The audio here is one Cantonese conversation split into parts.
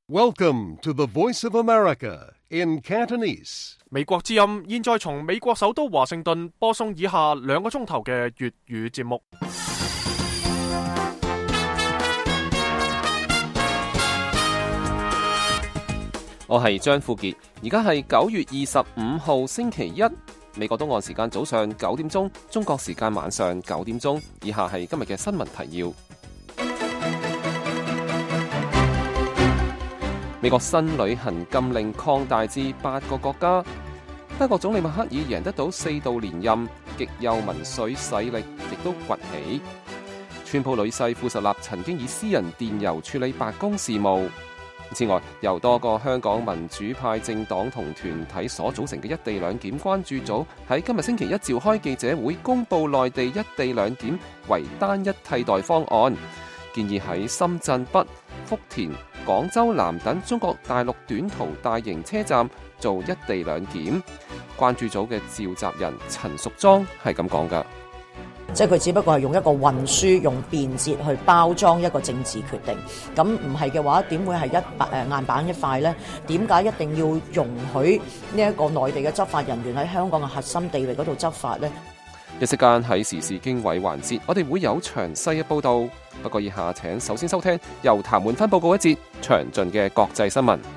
Welcome to the Voice of America in Cantonese. 美國之音現在從美國首都華盛頓播送以下2個鐘頭嘅粵語節目。 我係張富傑，而家係9月25號星期一，美國東岸時間早上9點鐘，中國時間晚上9點鐘。以下係今日嘅新聞提要。美國新旅行禁令擴大至8個國家。德國總理默克爾贏得到4度連任，極右民粹勢力亦都崛起。川普女婿庫什納曾經以私人電郵處理白宮事務。此外，由多個香港民主派政黨同團體所組成嘅一地兩檢關注組喺今日星期一召開記者會，公布內地一地兩檢為單一替代方案，建議喺深圳北、福田、廣州南等中國大陸短途大型車站做一地兩檢。關注組嘅召集人陳淑莊係咁講㗎。 即係佢只不過係用一個運輸、用便捷去包裝一個政治決定，咁唔係嘅話，點會係硬板一塊呢？點解一定要容許呢一個內地嘅執法人員喺香港嘅核心地域嗰度執法呢？ 一息間喺時事經緯環節，我哋會有詳細嘅報導。不過以下請首先收聽由譚滿芬報告一節詳盡嘅國際新聞。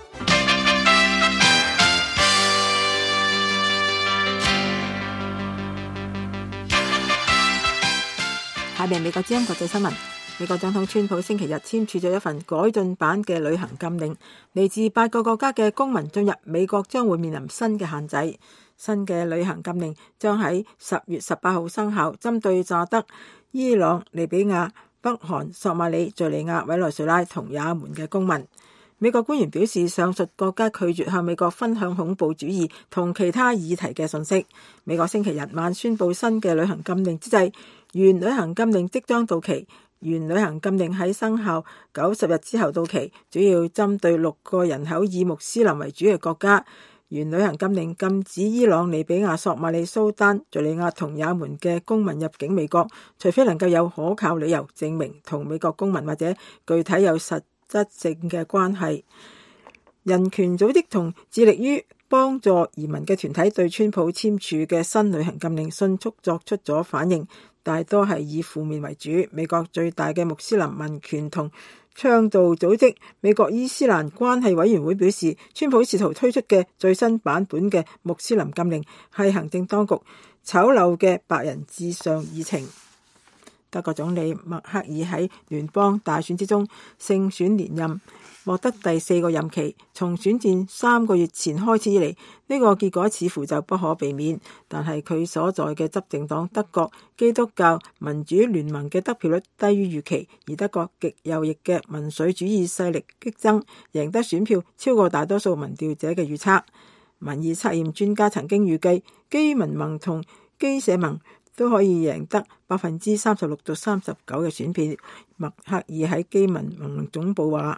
下面美國之音國際新聞。美國總統川普星期日簽署咗一份改進版嘅旅行禁令，嚟自8個國家嘅公民進入美國將會面臨新嘅限制。新嘅旅行禁令將喺10月18號生效，針對乍得、伊朗、利比亞、北韓、索馬里、敘利亞、委內瑞拉同也門嘅公民。美國官員表示，上述國家拒絕向美國分享恐怖主義同其他議題嘅信息。美國星期日晚宣布新嘅旅行禁令之際，原旅行禁令即將到期。原旅行禁令喺生效90日之後到期，主要針對6個人口以穆斯林為主嘅國家。原旅行禁令禁止伊朗、利比亞、索馬里、蘇丹、敘利亞同也門嘅公民入境美國，除非能夠有可靠理由證明同美國公民或者具體有實質性嘅關係。人權組織同致力於幫助移民嘅團體對川普簽署嘅新旅行禁令迅速作出咗反應，大多係以負面為主。美國最大嘅穆斯林民權同倡導組織美國伊斯蘭關係委員會表示，川普試圖推出嘅最新版本嘅穆斯林禁令係行政當局醜陋嘅白人至上議程。德國總理默克爾喺聯邦大選之中勝選連任，獲得第4個任期。從選戰3個月前開始以嚟，呢個結果似乎就不可避免。但係佢所在嘅執政黨德國基督教民主聯盟嘅得票率低於預期，而德國極右翼嘅民粹主義勢力激增，贏得選票超過大多數民調者嘅預測。民意測驗專家曾經預計基民盟同基社盟都可以贏得36%到39%嘅選票。默克爾喺基民盟總部話：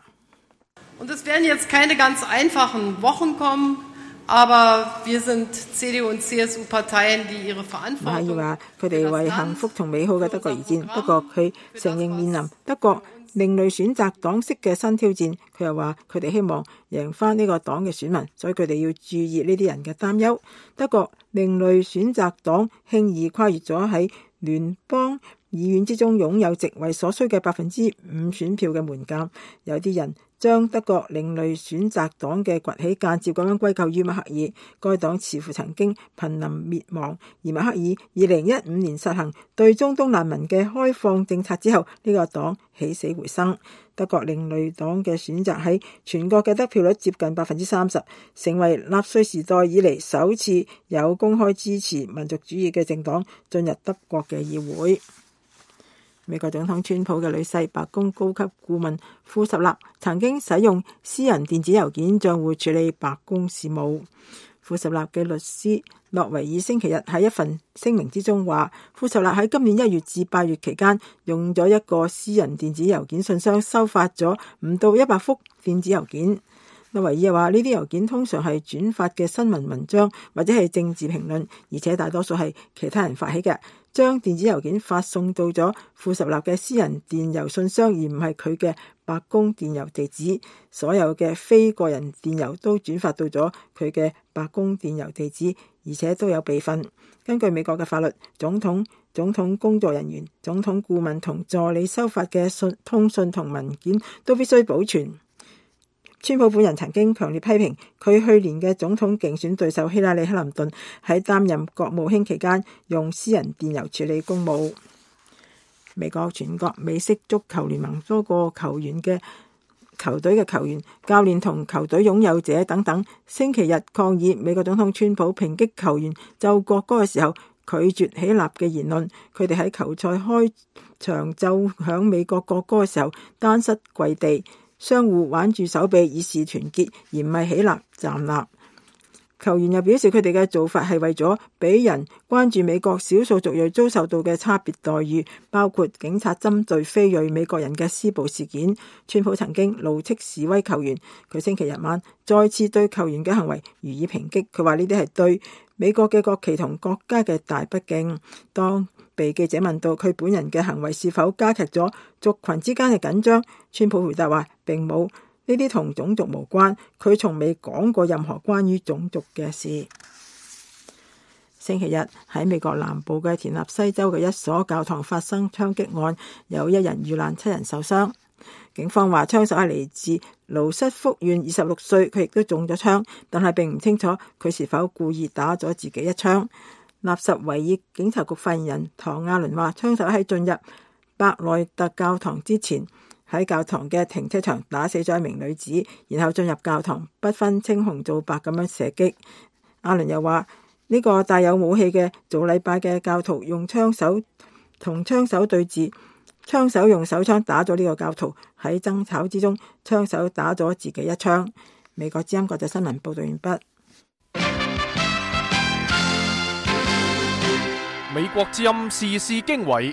Und es werden jetzt keine ganz einfachen Wochen kommen, aber wir sind CDU und CSU Parteien, die ihre Verantwortung。默克爾話：佢哋為幸福同美好嘅德國而戰，不過佢承認面臨德國另類選擇黨式嘅新挑戰。佢又話：佢哋希望贏翻呢個黨嘅選民，所以佢哋要注意呢啲人嘅擔憂。德國另類選擇黨輕易跨越咗喺聯邦議院之中擁有席位所需嘅5%選票嘅門檻。有啲人將德國另類選擇黨嘅崛起間接咁樣歸咎於默克爾。該黨似乎曾經瀕臨滅亡，而默克爾2015年實行對中東難民嘅開放政策之後，呢個黨起死回生。德國另類黨嘅選擇喺全國嘅得票率接近30%，成為納粹時代以嚟首次有公開支持民族主義嘅政黨進入德國嘅議會。美國總統川普嘅女婿白宮高級顧問庫什納曾經使用私人電子郵件賬戶處理白宮事務。庫什納嘅律師諾維爾星期日喺一份聲明之中話，庫什納喺今年1月至8月期間用咗一個私人電子郵件信箱收發咗唔到100幅電子郵件。諾維爾話呢啲郵件通常係轉發嘅新聞文章或者係政治評論，而且大多數係其他人發起嘅。 將電子郵件發送到咗富什納嘅私人電郵信箱，而唔係佢嘅白宮電郵地址。所有嘅非個人電郵都轉發到咗佢嘅白宮電郵地址，而且都有備份。根據美國嘅法律，總統工作人員、總統顧問同助理收發嘅通訊同文件都必須保存。川普本人曾經強烈批評佢去年嘅總統競選對手希拉里·克林頓喺擔任國務卿期間用私人電郵處理公務。美國全國美式足球聯盟多個球隊嘅球員、教練同球隊擁有者等等，星期日抗議美國總統川普抨擊球員奏國歌嘅時候拒絕起立嘅言論。佢哋喺球賽開場奏響美國國歌嘅時候單膝跪地，相互挽住手臂以示團結，而唔係起立站立。球員又表示佢哋嘅做法係為咗俾人關注美國少數族裔遭受到嘅差別待遇，包括警察針對非裔美國人嘅施暴事件。川普曾經怒斥示威球員，佢星期日晚再次對球員嘅行為予以抨擊。佢話呢啲係對美國嘅國旗同國家嘅大不敬。當被記者問到佢本人嘅行為是否加劇咗族群之間嘅緊張，川普回答話並冇，呢啲同種族無關，佢從未講過任何關於種族嘅事。星期日喺美國南部嘅田納西州嘅一所教堂發生槍擊案，有1人遇難，7人受傷。警方話槍手係嚟自盧瑟福縣，26歲，佢亦都中咗槍，但係並唔清楚佢是否故意打咗自己一槍。納什維爾警察局發言人唐亞倫話，槍手喺進入伯內特教堂之前，喺教堂嘅停車場打死咗一名女子，然後進入教堂，不分青紅皂白咁樣射擊。亞倫又話，呢個帶有武器嘅做禮拜嘅教徒用槍手對峙，槍手用手槍打咗呢個教徒。喺爭吵之中，槍手打咗自己一槍。美國之音國際新聞報道完畢。 美國之音時事經緯，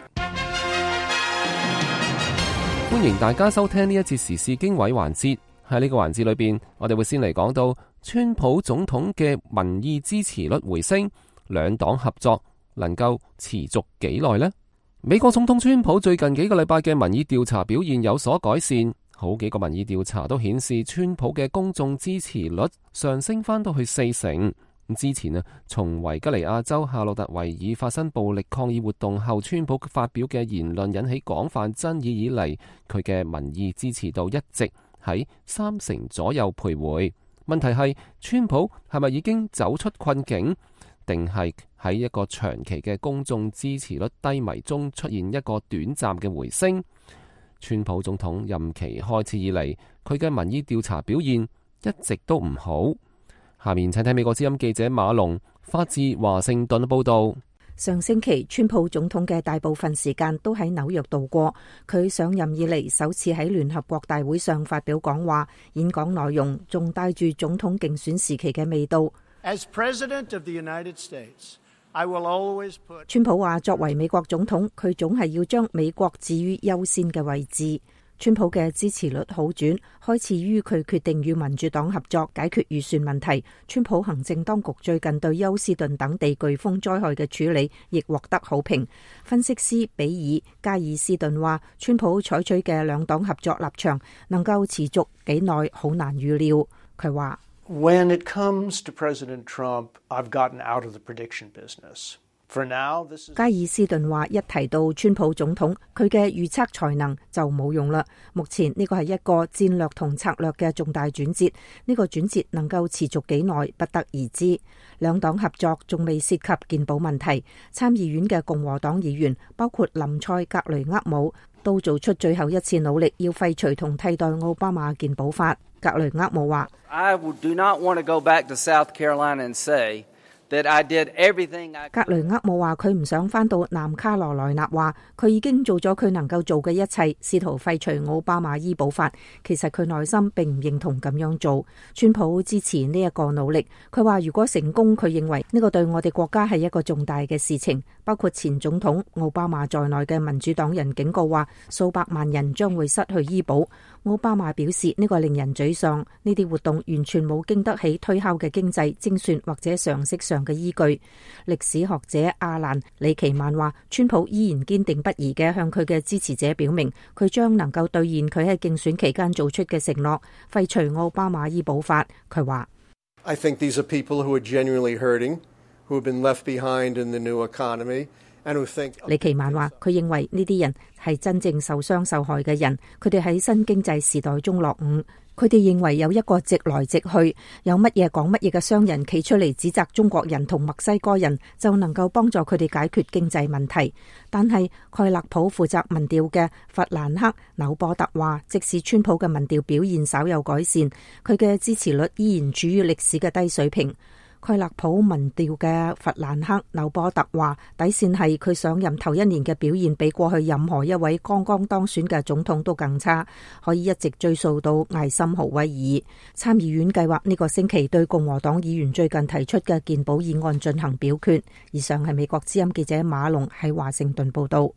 歡迎大家收聽呢一節時事經緯環節。喺呢個環節裏邊，我哋會先嚟講到川普總統嘅民意支持率回升，兩黨合作能夠持續幾耐呢？美國總統川普最近幾個禮拜嘅民意調查表現有所改善，好幾個民意調查都顯示川普嘅公眾支持率上升翻到去40%。之前從維吉尼亞州夏洛特維爾發生暴力抗議活動後，川普發表嘅言論引起廣泛爭議以嚟，佢嘅民意支持度一直喺30%左右徘徊。問題係川普係咪已經走出困境，定係喺一個長期嘅公眾支持率低迷中出現一個短暫嘅回升？川普總統任期開始以嚟，佢嘅民意調查表現一直都唔好。下面請睇美國之音記者馬龍發自華盛頓報道。 上星期川普總統嘅大部分時間都喺紐約度過，佢上任以嚟首次喺聯合國大會上發表講話，演講內容仲帶住總統競選時期嘅味道。 As President of the United States, I will always put... 川普話作為美國總統，佢總係要將美國置於優先嘅位置。川普嘅支持率好轉，開始於佢決定與民主黨合作解決預算問題。川普行政當局最近對休斯頓等地颶風災害嘅處理亦獲得好評。分析師比爾加爾斯頓話，川普採取嘅兩黨合作立場能夠持續幾耐，好難預料。佢話 ：When it comes to President Trump, I've gotten out of the prediction business. 加爾斯頓話，一提到川普總統，佢嘅預測才能就冇用啦。目前呢個係一個戰略同策略嘅重大轉折，呢個轉折能夠持續幾耐不得而知。兩黨合作仲未涉及健保問題，參議院嘅共和黨議員包括林賽格雷厄姆都做出最後一次努力，要廢除同替代奧巴馬健保法。格雷厄姆話 ：I do not want to go back to South Carolina and say格雷厄姆話佢唔想返到南卡羅來納，話佢已經做咗佢能夠做嘅一切，試圖廢除奧巴馬醫保法。其實佢內心並唔認同咁樣做。川普支持呢一個努力，佢話如果成功，佢認為呢個對我哋國家係一個重大嘅事情。包括前總統奧巴馬在內嘅民主黨人警告話，數百萬人將會失去醫保。奧巴馬表示呢個令人沮喪，呢啲活動完全冇經得起推敲嘅經濟精算或者常識上上嘅依據。歷史學者阿蘭李奇曼話，川普依然堅定不移嘅向佢嘅支持者表明，佢將能夠兌現佢喺競選期間做出嘅承諾，廢除奧巴馬醫保法。佢話 I think these are people who are genuinely hurting, who have been left behind in the new economy, and who think... 李奇曼話，佢認為呢啲人係真正受傷受害嘅人，佢哋喺新經濟時代中落伍。佢哋認為有一個直來直去，有乜嘢講乜嘢嘅商人企出嚟指責中國人同墨西哥人，就能夠幫助佢哋解決經濟問題。但係蓋勒普負責民調嘅弗蘭克紐波特話，即使川普嘅民調表現稍有改善，佢嘅支持率依然處於歷史嘅低水平。蓋勒普民調嘅弗蘭克紐波特話，底線係佢上任頭一年嘅表現比過去任何一位剛剛當選嘅總統都更差，可以一直追溯到艾森豪威爾。參議院計劃呢個星期對共和黨議員最近提出嘅健保議案進行表決。以上係美國之音記者馬龍喺華盛頓報道。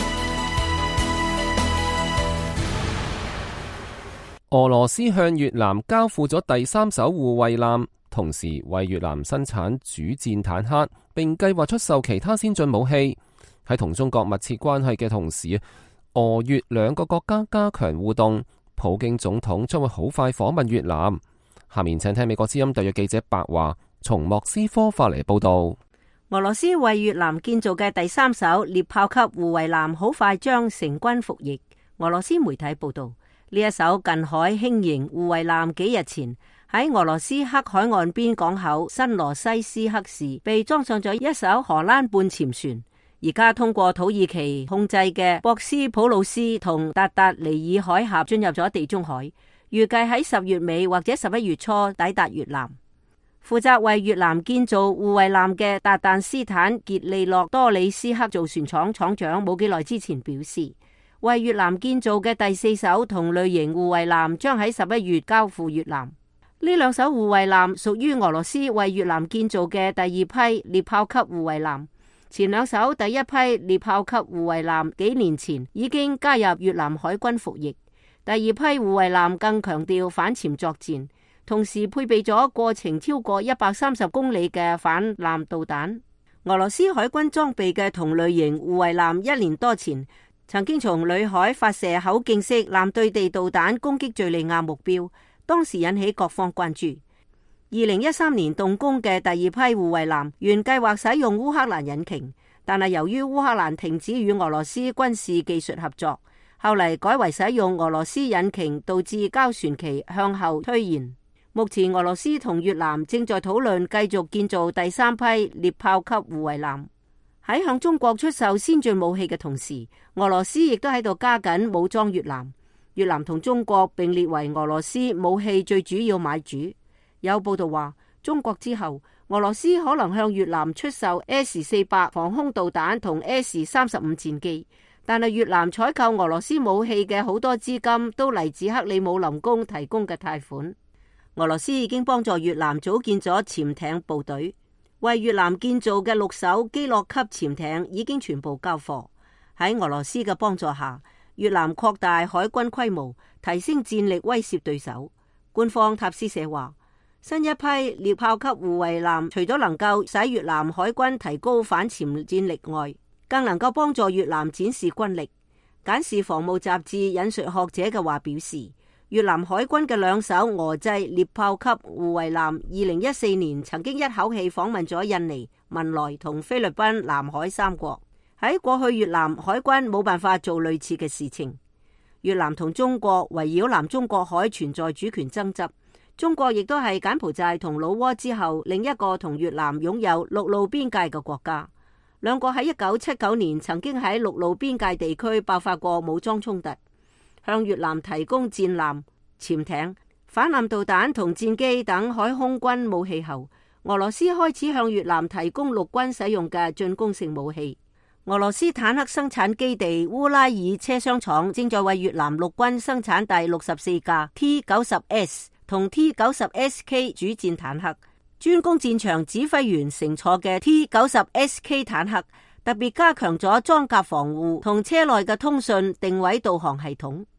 俄羅斯向越南交付咗第3艘護衛艦，同時為越南生產主戰坦克，並計劃出售其他先進武器。喺同中國密切關係嘅同時，俄越兩個國家加強互動。普京總統將會好快訪問越南。下面請聽美國之音特約記者白華從莫斯科發嚟報道。 俄羅斯為越南建造嘅第3艘獵豹級護衛艦好快將成軍服役。俄羅斯媒體報道，呢一艘近海輕型護衛艦幾日前喺俄羅斯黑海岸邊港口新羅西斯克市被裝上咗一艘荷蘭半潛船，而家通過土耳其控制嘅博斯普魯斯同達達尼爾海峽進入咗地中海，預計喺10月尾或者11月初抵達越南。負責為越南建造護衛艦嘅達旦斯坦傑利諾多里斯克造船廠廠長冇幾耐之前表示，為越南建造嘅第4艘同類型護衛艦將喺11月交付越南。呢2艘護衛艦屬於俄羅斯為越南建造嘅第2批獵豹級護衛艦。前2艘第1批獵豹級護衛艦幾年前已經加入越南海軍服役。第2批護衛艦更強調反潛作戰，同時配備咗過程超過130公里嘅反艦導彈。俄羅斯海軍裝備嘅同類型護衛艦1年多前曾經從裏海發射口徑式艦對地導彈攻擊敘利亞目標，當時引起各方關注。2013年動工嘅第2批護衛艦原計劃使用烏克蘭引擎，但係由於烏克蘭停止與俄羅斯軍事技術合作，後嚟改為使用俄羅斯引擎，導致交船期向後推延。目前俄羅斯同越南正在討論繼續建造第3批獵豹級護衛艦。喺向中國出售先進武器嘅同時，俄羅斯亦都喺度加緊武裝越南。越南同中國並列為俄羅斯武器最主要買主。有報道話，中國之後，俄羅斯可能向越南出售 S-400 防空導彈同 S-35 戰機。但係越南採購俄羅斯武器嘅好多資金都嚟自克里姆林宮提供嘅貸款。俄羅斯已經幫助越南組建咗潛艇部隊，為越南建造嘅6艘基洛級潛艇已經全部交貨。喺俄羅斯嘅幫助下，越南擴大海軍規模，提升戰力，威懾對手。官方塔斯社話，新一批獵豹級護衛艦除咗能夠使越南海軍提高反潛戰力外，更能夠幫助越南展示軍力。簡氏防務雜誌引述學者嘅話表示，越南海軍嘅2艘俄製獵豹級護衛艦2014年曾經一口氣訪問咗印尼、文萊同菲律賓南海3國。喺過去越南海軍冇辦法做類似嘅事情。越南同中國圍繞南中國海存在主權爭執。中國亦都係柬埔寨同老撾之後另一個同越南擁有陸路邊界嘅國家。兩個喺1979年曾經喺陸路邊界地區爆發過武裝衝突，向越南提供戰艦、潛艇、反艦導彈同戰機等海空軍武器後，俄羅斯開始向越南提供陸軍使用嘅進攻性武器。俄羅斯坦克生產基地烏拉爾車廂廠正在為越南陸軍生產第64架 T-90S 同 T-90SK 主戰坦克。專攻戰場指揮員乘坐嘅 T-90SK 坦克特別加強咗裝甲防護同車內嘅通訊定位導航系統。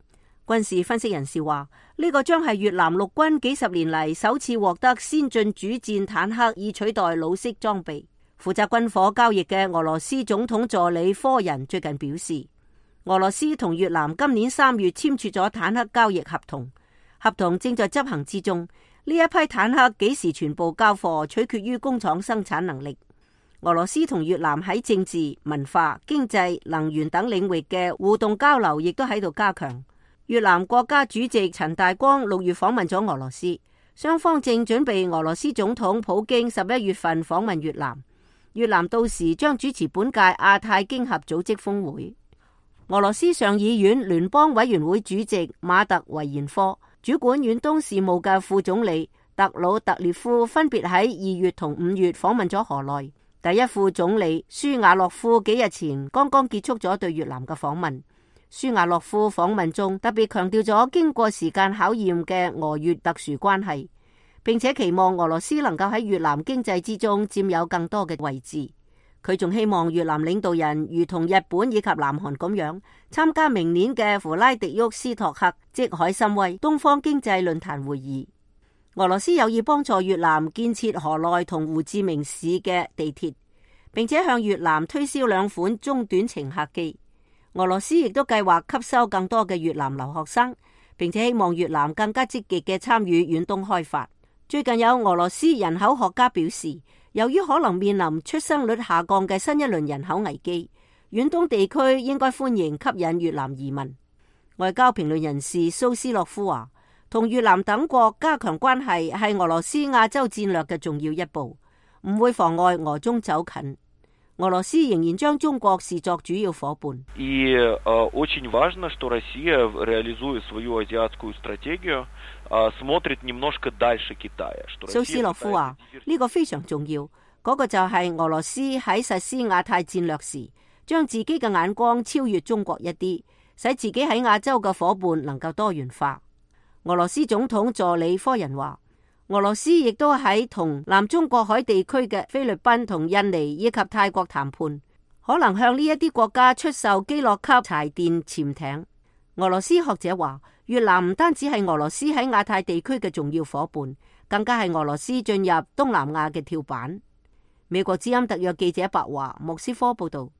軍事分析人士話，呢個將係越南陸軍幾十年嚟首次獲得先進主戰坦克，以取代老式裝備。負責軍火交易嘅俄羅斯總統助理科人最近表示，俄羅斯同越南今年3月簽署咗坦克交易合同，合同正在執行之中。呢一批坦克幾時全部交貨，取決於工廠生產能力。俄羅斯同越南喺政治、文化、經濟、能源等領域嘅互動交流亦都喺度加強。越南國家主席陳大光6月訪問咗俄羅斯，雙方正準備俄羅斯總統普京11月份訪問越南。越南到時將主持本屆亞太經合組織峰會。俄羅斯上議院聯邦委員會主席馬特維延科、主管遠東事務嘅副總理特魯特列夫分別喺2月同5月訪問咗河內。第一副總理舒瓦洛夫幾日前剛剛結束咗對越南嘅訪問。舒瓦洛夫訪問中特別強調咗經過時間考驗嘅俄越特殊關係，並且期望俄羅斯能夠喺越南經濟之中佔有更多嘅位置。佢仲希望越南領導人如同日本以及南韓咁樣參加明年嘅弗拉迪沃斯托克即海參崴東方經濟論壇會議。俄羅斯有意幫助越南建設河內同胡志明市嘅地鐵，並且向越南推銷2款中短程客機。俄羅斯亦都計劃吸收更多嘅越南留學生，並且希望越南更加積極嘅參與遠東開發。最近有俄羅斯人口學家表示，由於可能面臨出生率下降嘅新一輪人口危機，遠東地區應該歡迎吸引越南移民。外交評論人士蘇斯洛夫話，同越南等國加強關係係俄羅斯亞洲戰略嘅重要一步，唔會妨礙俄中走近。俄羅斯仍然將中國視作主要夥伴。蘇斯洛夫話，呢個非常重要，嗰個就係俄羅斯喺實施亞太戰略時，將自己嘅眼光超越中國一啲，使自己喺亞洲嘅夥伴能夠多元化。俄羅斯總統助理科人話，俄羅斯亦都喺同南中國海地區嘅菲律賓同印尼以及泰國談判，可能向呢一啲國家出售基洛級柴電潛艇。俄羅斯學者話，越南唔單止係俄羅斯喺亞太地區嘅重要夥伴，更加係俄羅斯進入東南亞嘅跳板。美國之音特約記者白華莫斯科報道。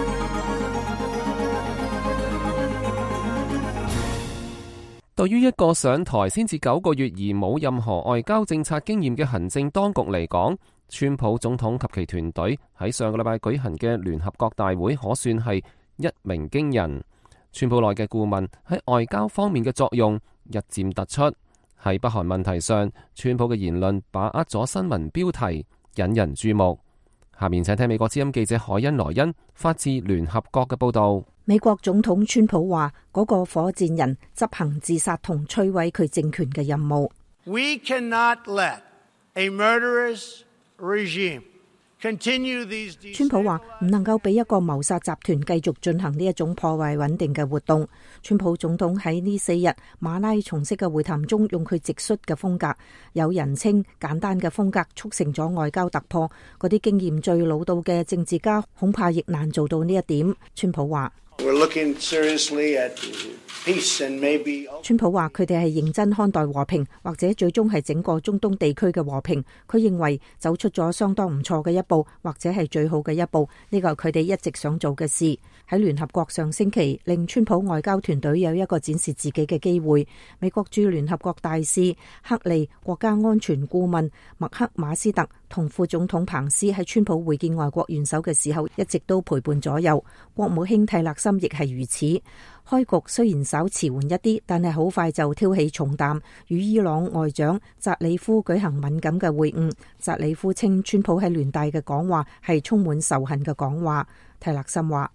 對於一個上台先至9個月而冇任何外交政策經驗嘅行政當局嚟講，川普總統及其團隊喺上個禮拜舉行嘅聯合國大會可算係一鳴驚人。川普內嘅顧問喺外交方面嘅作用日漸突出。喺北韓問題上，川普嘅言論把握咗新聞標題，引人注目。下面請聽美國之音記者海恩萊恩發自聯合國嘅報道。 美國總統川普話，嗰個火箭人執行自殺同摧毀佢政權嘅任務。 We cannot let a murderous regime continue these. 川普話唔能夠俾一個謀殺集團繼續進行呢一種破壞穩定嘅活動。川普總統喺呢4日馬拉松式嘅會談中，用佢直率嘅風格，有人稱簡單嘅風格，促成咗外交突破。嗰啲經驗最老道嘅政治家恐怕亦難做到呢一點。川普話。川普話佢哋係認真看待和平，或者最終係整個中東地區嘅和平。佢認為走出咗相當唔錯嘅一步，或者係最好嘅一步。呢個係佢哋一直想做嘅事。喺聯合國上星期，令川普外交團隊有一個展示自己嘅機會。美國駐聯合國大使克利、國家安全顧問麥克馬斯特同副總統彭斯喺川普會見外國元首嘅時候，一直都陪伴左右。國務卿蒂勒森亦係如此。開局雖然稍遲緩一啲，但係好快就挑起重擔，與伊朗外長扎里夫舉行敏感嘅會晤。扎里夫稱川普喺聯大嘅講話係充滿仇恨嘅講話。蒂勒森話：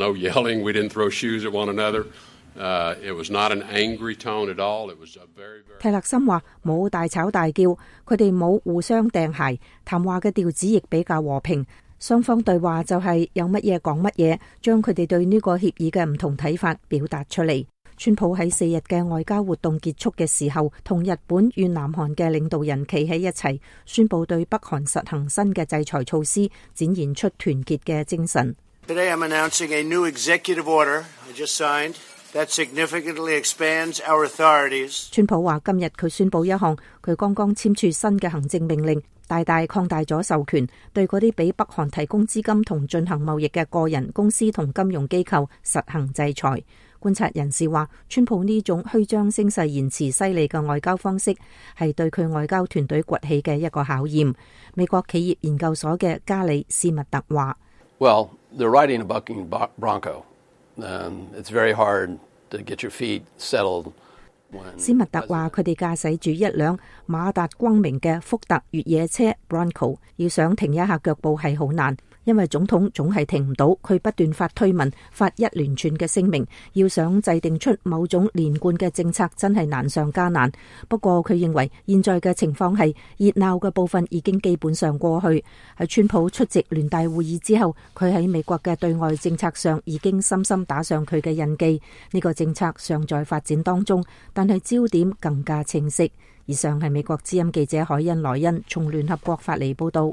蒂勒森話冇大吵大叫，佢哋冇互相掟鞋，談話嘅調子亦比較和平。雙方對話就係有乜嘢講乜嘢，將佢哋對呢個協議嘅唔同睇法表達出嚟。川普喺4日嘅外交活動結束嘅時候，同日本與南韓嘅領導人企喺一齊，宣布對北韓實行新嘅制裁措施，展現出團結嘅精神。 Today I'm announcing a new executive order I just signed that significantly expands our authorities. 川普話今日佢宣布一項佢剛剛簽署新嘅行政命令，大大擴大咗授權，對嗰啲俾北韓提供資金同進行貿易嘅個人、公司同金融機構實行制裁。觀察人士話，川普呢種虛張聲勢言辭犀利嘅外交方式，係對佢外交團隊崛起嘅一個考驗。美國企業研究所嘅加里斯密特話 ：Well, they're riding a bucking bronco. It's very hard to get your feet settled. 斯密特話：佢哋駕駛住一輛馬達光明嘅福特越野車 Bronco， 要想停一下腳步係好難，因為總統總係停唔到，佢不斷發推文，發一連串嘅聲明，要想制定出某種連貫嘅政策真係難上加難。不過佢認為現在嘅情況係熱鬧嘅部分已經基本上過去。喺川普出席聯大會議之後，佢喺美國嘅對外政策上已經深深打上佢嘅印記。呢個政策尚在發展當中，但係焦點更加清晰。以上係美國之音記者海恩萊恩從聯合國發嚟報道。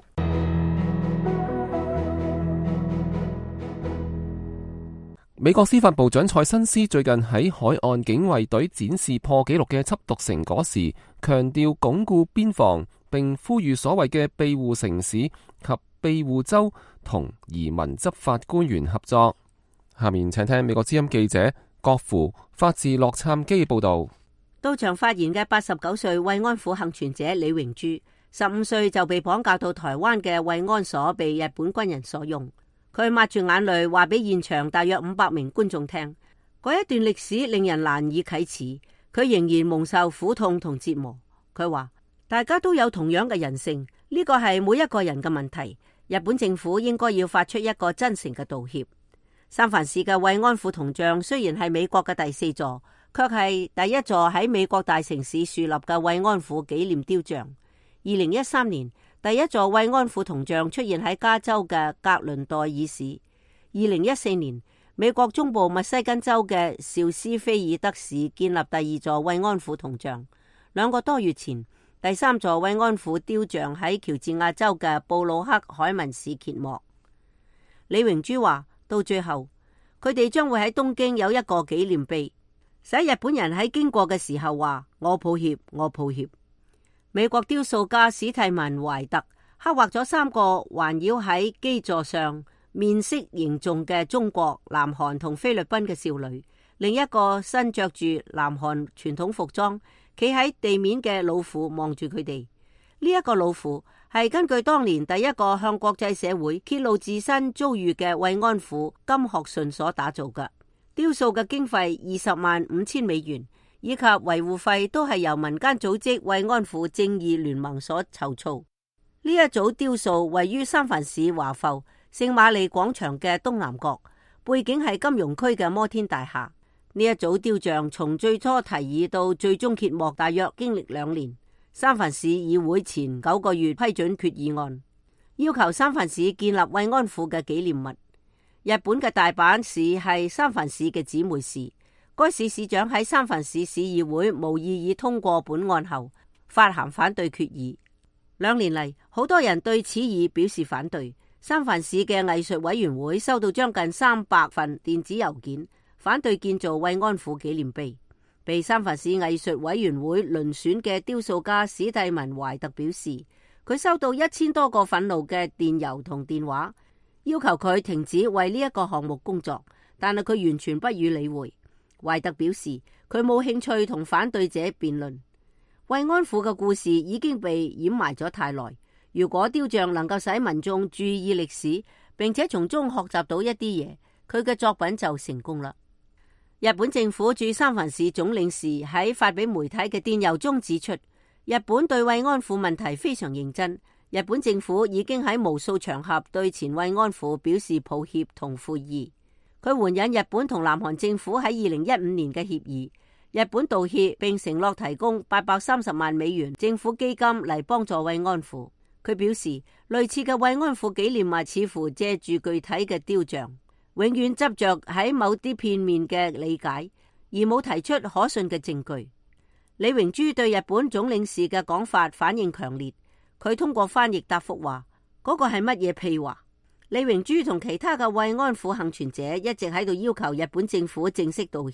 美國司法部長蔡新斯最近喺海岸警衛隊展示破紀錄嘅緝毒成果時，強調鞏固邊防，並呼籲所謂嘅庇護城市及庇護州同移民執法官員合作。下面請聽美國之音記者郭芙發自洛杉磯報道。 到場發言嘅89歲慰安婦幸存者李榮珠，15歲就被綁架到台灣嘅慰安所被日本軍人所用。佢抹住眼淚話俾現場大約500名觀眾聽，嗰一段歷史令人難以啟齒。佢仍然蒙受苦痛同折磨。佢話大家都有同樣嘅人性，呢個係每一個人嘅問題。日本政府應該要發出一個真誠嘅道歉。三藩市嘅慰安婦銅像雖然係美國嘅第4座，卻係第一座喺美國大城市樹立嘅慰安婦紀念雕像。2013年，第一座慰安婦銅像出現喺加州嘅格倫代爾市。2014年，美國中部密西根州嘅紹斯菲爾德市建立第2座慰安婦銅像。2個多月前，第3座慰安婦雕像喺喬治亞州嘅布魯克海文市揭幕。李榮珠話：到最後，佢哋將會喺東京有一個紀念碑，使日本人喺經過嘅時候話：我抱歉，我抱歉。美國雕塑家史蒂文懷特刻畫咗3個環繞喺基座上面色凝重嘅中國、南韓同菲律賓嘅少女，另一個身着住南韓傳統服裝企喺地面嘅老婦望住佢哋。呢一個老婦係根據當年第一個向國際社會揭露自身遭遇嘅慰安婦金學順所打造嘅。雕塑嘅經費20.5萬美元，以及維護費都係由民間組織慰安婦正義聯盟所籌措。呢一組雕塑位於三藩市華埠聖瑪利廣場嘅東南角，背景係金融區嘅摩天大廈。呢一組雕像從最初提議到最終揭幕，大約經歷2年。三藩市議會前9個月批准決議案，要求三藩市建立慰安婦嘅紀念物。日本嘅大阪市係三藩市嘅姊妹市，該市市長喺三藩市市議會無異議通過本案後，發函反對決議。2年嚟，好多人對此議表示反對。三藩市嘅藝術委員會收到將近300份電子郵件，反對建造慰安婦紀念碑。被三藩市藝術委員會遴選嘅雕塑家史蒂文懷特表示，佢收到1000多個憤怒嘅電郵同電話，要求佢停止為呢一個項目工作，但係佢完全不予理會。懷特表示，佢冇興趣同反對者辯論。慰安婦嘅故事已經被掩埋咗太耐，如果雕像能夠使民眾注意歷史，並且從中學習到一啲嘢，佢嘅作品就成功啦。日本政府駐三藩市總領事喺發俾媒體嘅電郵中指出，日本對慰安婦問題非常認真。日本政府已經喺無數場合對前慰安婦表示抱歉同悔意。佢援引日本同南韓政府喺2015年嘅協議，日本道歉並承諾提供830萬美元政府基金嚟幫助慰安婦。佢表示，類似嘅慰安婦紀念物似乎借住具體嘅雕像，永遠執着喺某啲片面嘅理解，而冇提出可信嘅證據。李榮珠對日本總領事嘅講法反應強烈，佢通過翻譯答覆話：嗰個係乜嘢屁話？李榮珠同其他嘅慰安婦幸存者一直喺度要求日本政府正式道歉，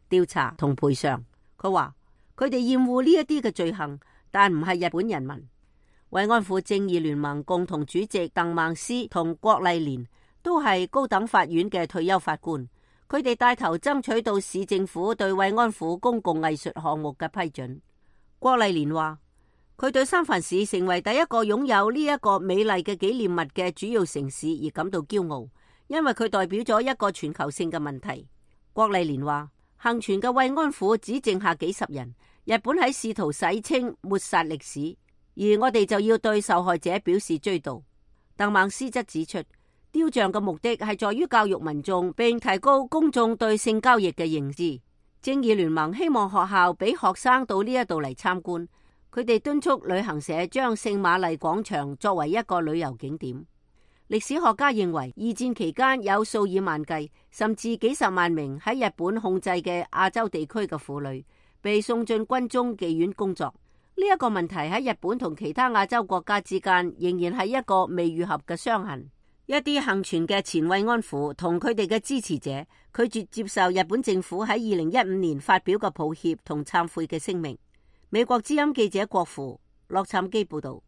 調查同賠償。佢話佢哋厭惡呢一啲嘅罪行，但唔係日本人民。慰安婦正義聯盟共同主席鄧孟思同郭麗蓮都係高等法院嘅退休法官，佢哋帶頭爭取到市政府對慰安婦公共藝術項目嘅批准。郭麗蓮話佢對三藩市成為第一個擁有呢一個美麗嘅紀念物嘅主要城市而感到驕傲，因為佢代表咗一個全球性嘅問題。郭麗蓮話幸存嘅慰安婦只剩下幾十人，日本喺試圖洗清抹殺歷史，而我哋就要對受害者表示追悼。鄧孟思則指出，雕像嘅目的係在於教育民眾並提高公眾對性交易嘅認知。正義聯盟希望學校俾學生到呢一度嚟參觀，佢哋敦促旅行社將聖瑪麗廣場作為一個旅遊景點。歷史學家認為，二戰期間有數以萬計甚至幾十萬名喺日本控制嘅亞洲地區嘅婦女被送進軍中妓院工作。呢一個問題喺日本同其他亞洲國家之間仍然係一個未愈合嘅傷痕。一啲幸存嘅前慰安婦同佢哋嘅支持者拒絕接受日本政府喺2015年發表嘅抱歉同懺悔嘅聲明。美國之音記者郭芙洛杉磯報道。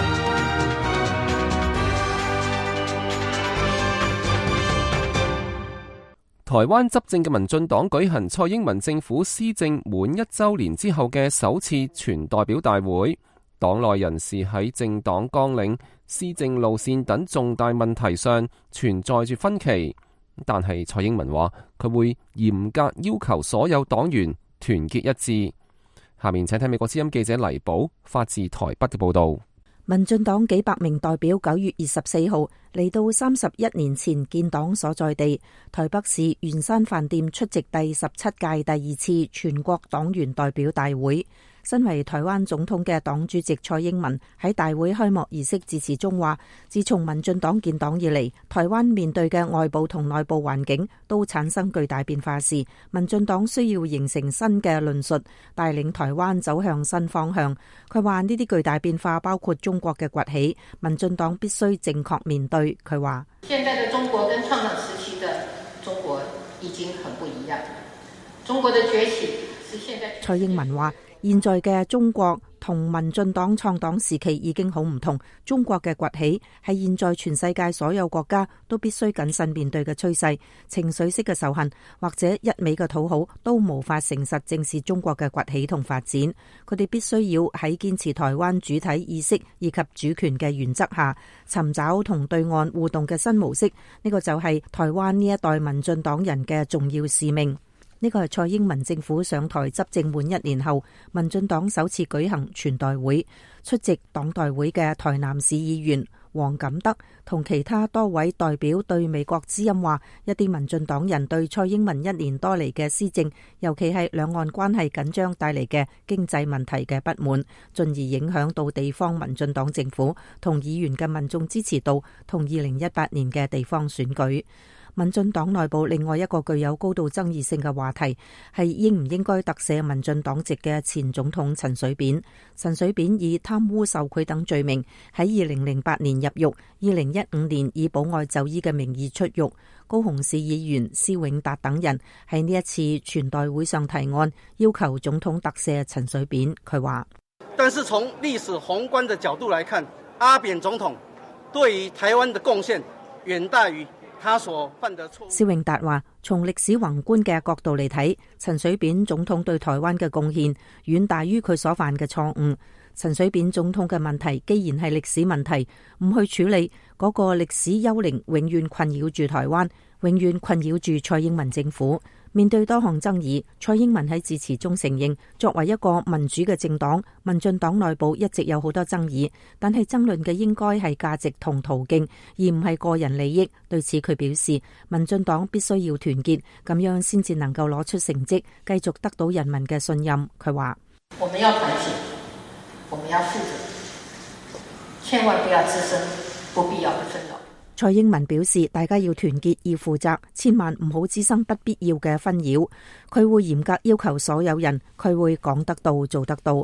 台灣執政嘅民進黨舉行蔡英文政府施政滿1週年之後嘅首次全代表大會，黨內人士喺政黨綱領、施政路線等重大問題上存在住分歧，但係蔡英文話佢會嚴格要求所有黨員團結一致。下面請睇美國之音記者黎寶發自台北嘅報道。 民進黨幾百名代表9月24號嚟到31年前建黨所在地台北市圓山飯店出席第17屆第2次全國黨員代表大會。身為台灣總統嘅黨主席蔡英文喺大會開幕儀式致辭中話，自從民進黨建黨以嚟，台灣面對嘅外部同內部環境都產生巨大變化時，民進黨需要形成新嘅論述，帶領台灣走向新方向。佢話呢啲巨大變化包括中國嘅崛起，民進黨必須正確面對。佢話現在的中國跟創黨時期的中國已經很不一樣，中國的崛起是現在。 蔡英文話現在嘅中國同民進黨創黨時期已經好唔同，中國嘅崛起係現在全世界所有國家都必須謹慎面對嘅趨勢，情緒式嘅仇恨或者一味嘅討好都無法誠實正視中國嘅崛起同發展。佢哋必須要喺堅持台灣主體意識以及主權嘅原則下，尋找同對岸互動嘅新模式。呢個就係台灣呢一代民進黨人嘅重要使命。呢個係蔡英文政府上台執政滿1年後，民進黨首次舉行全代會。出席黨代會嘅台南市議員黃錦德同其他多位代表對美國之音話，一啲民進黨人對蔡英文1年多嚟嘅施政，尤其係兩岸關係緊張帶嚟嘅經濟問題嘅不滿，進而影響到地方民進黨政府同議員嘅民眾支持度同2018年嘅地方選舉。民進黨內部另外一個具有高度爭議性嘅話題係應唔應該特赦民進黨籍嘅前總統陳水扁。陳水扁以貪污受賄等罪名喺2008年入獄，2015年以保外就醫嘅名義出獄。高雄市議員施永達等人喺呢一次全代會上提案，要求總統特赦陳水扁。佢話： 但是從歷史宏觀的角度來看，阿扁總統對於台灣的貢獻遠大於施永達話：從歷史宏觀嘅角度嚟睇，陳水扁總統對台灣嘅貢獻遠大於佢所犯嘅錯誤。陳水扁總統嘅問題既然係歷史問題，唔去處理嗰個歷史幽靈，永遠困擾住台灣，永遠困擾住蔡英文政府。面對多項爭議，蔡英文喺致辭中承認，作為一個民主嘅政黨，民進黨內部一直有好多爭議，但係爭論嘅應該係價值同途徑，而唔係個人利益。對此佢表示，民進黨必須要團結，咁樣先至能夠攞出成績，繼續得到人民嘅信任。佢話： 我們要團結，我們要負責，千萬不要滋生不必要的紛擾。 蔡英文表示，大家要團結，要負責，千萬唔好滋生不必要嘅紛擾。佢會嚴格要求所有人，佢會講得到做得到。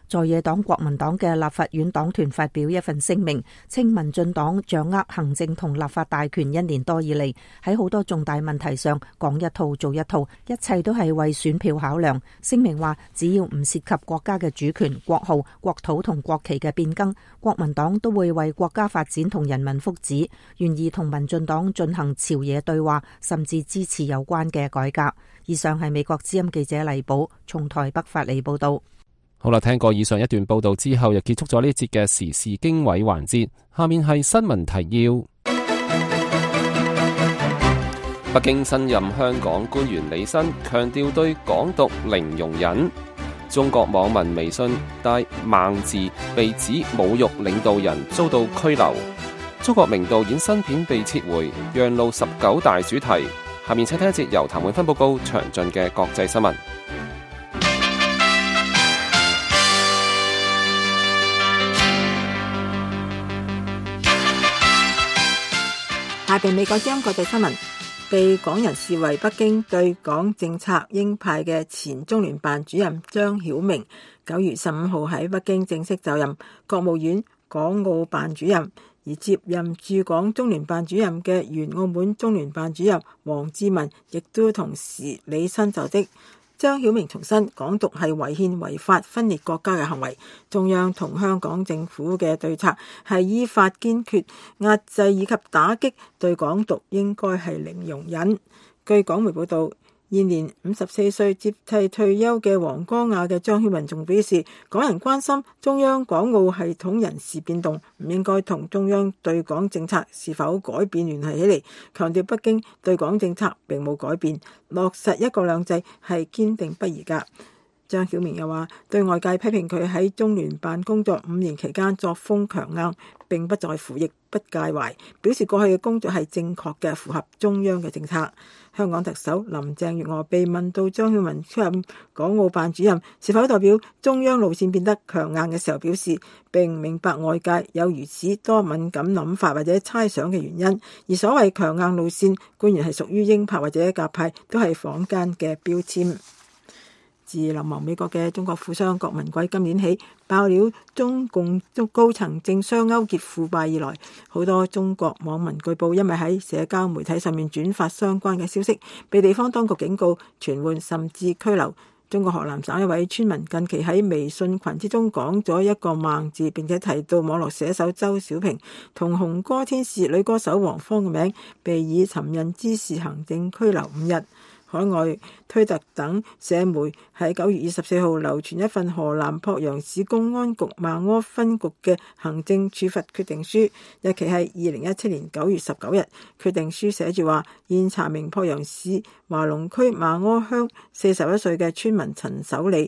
在野黨國民黨嘅立法院黨團發表一份聲明，稱民進黨掌握行政同立法大權1年多以嚟，喺好多重大問題上講一套做一套，一切都係為選票考量。聲明話，只要唔涉及國家嘅主權、國號、國土同國旗嘅變更，國民黨都會為國家發展同人民福祉，願意同民進黨進行朝野對話，甚至支持有關嘅改革。以上係美國之音記者黎寶從台北發嚟報道。 好啦，聽過以上一段報道之後，又結束咗呢節嘅時事經緯環節。下面係新聞提要。北京新任香港官員履新強調對港獨零容忍。中國網民微信帶孟字被指侮辱領導人遭到拘留。中國名導演新片被撤回，讓路19大主題。下面請聽一節由譚永芬報告詳盡嘅國際新聞。 下邊美國之音國際新聞，被港人視為北京對港政策鷹派嘅前中聯辦主任張曉明9月15號喺北京正式就任國務院港澳辦主任，而接任駐港中聯辦主任嘅原澳門中聯辦主任王志民亦都同時履新就職。張曉明重申，港獨係違憲違法分裂國家嘅行為，中央同香港政府嘅對策係依法堅決壓制以及打擊，對港獨應該係零容忍。據港媒報道，現年54歲接替退休嘅黃光亞嘅張曉明仲表示，港人關心中央港澳系統人事變動，唔應該同中央對港政策是否改變聯繫起嚟，強調北京對港政策並冇改變，落實一國兩制係堅定不移㗎。張曉明又話，對外界批評佢喺中聯辦工作5年期間作風強硬，並不在乎亦不介懷，表示過去嘅工作係正確嘅，符合中央嘅政策。香港特首林鄭月娥被問到張曉明出任港澳辦主任是否代表中央路線變得強硬嘅時候，表示並唔明白外界有如此多敏感諗法或者猜想嘅原因，而所謂強硬路線，官員係屬於鷹派或者鴿派，都係坊間嘅標籤。自流亡美國嘅中國富商郭文貴今年起爆料中共高層政商勾結腐敗以來，好多中國網民據報因為喺社交媒體上面轉發相關嘅消息，被地方當局警告、傳喚甚至拘留。中國河南省一位村民近期喺微信群之中講咗一個孟字，並且提到網絡寫手周小平同紅歌天使女歌手王芳嘅名，被以尋釁滋事行政拘留5日。海外推特等社媒喺9月24號流傳一份河南濮陽市公安局孟柯分局嘅行政處罰決定書，日期係2017年9月19日。決定書寫住話，現查明濮陽市華龍區孟柯鄉41歲嘅村民陳守利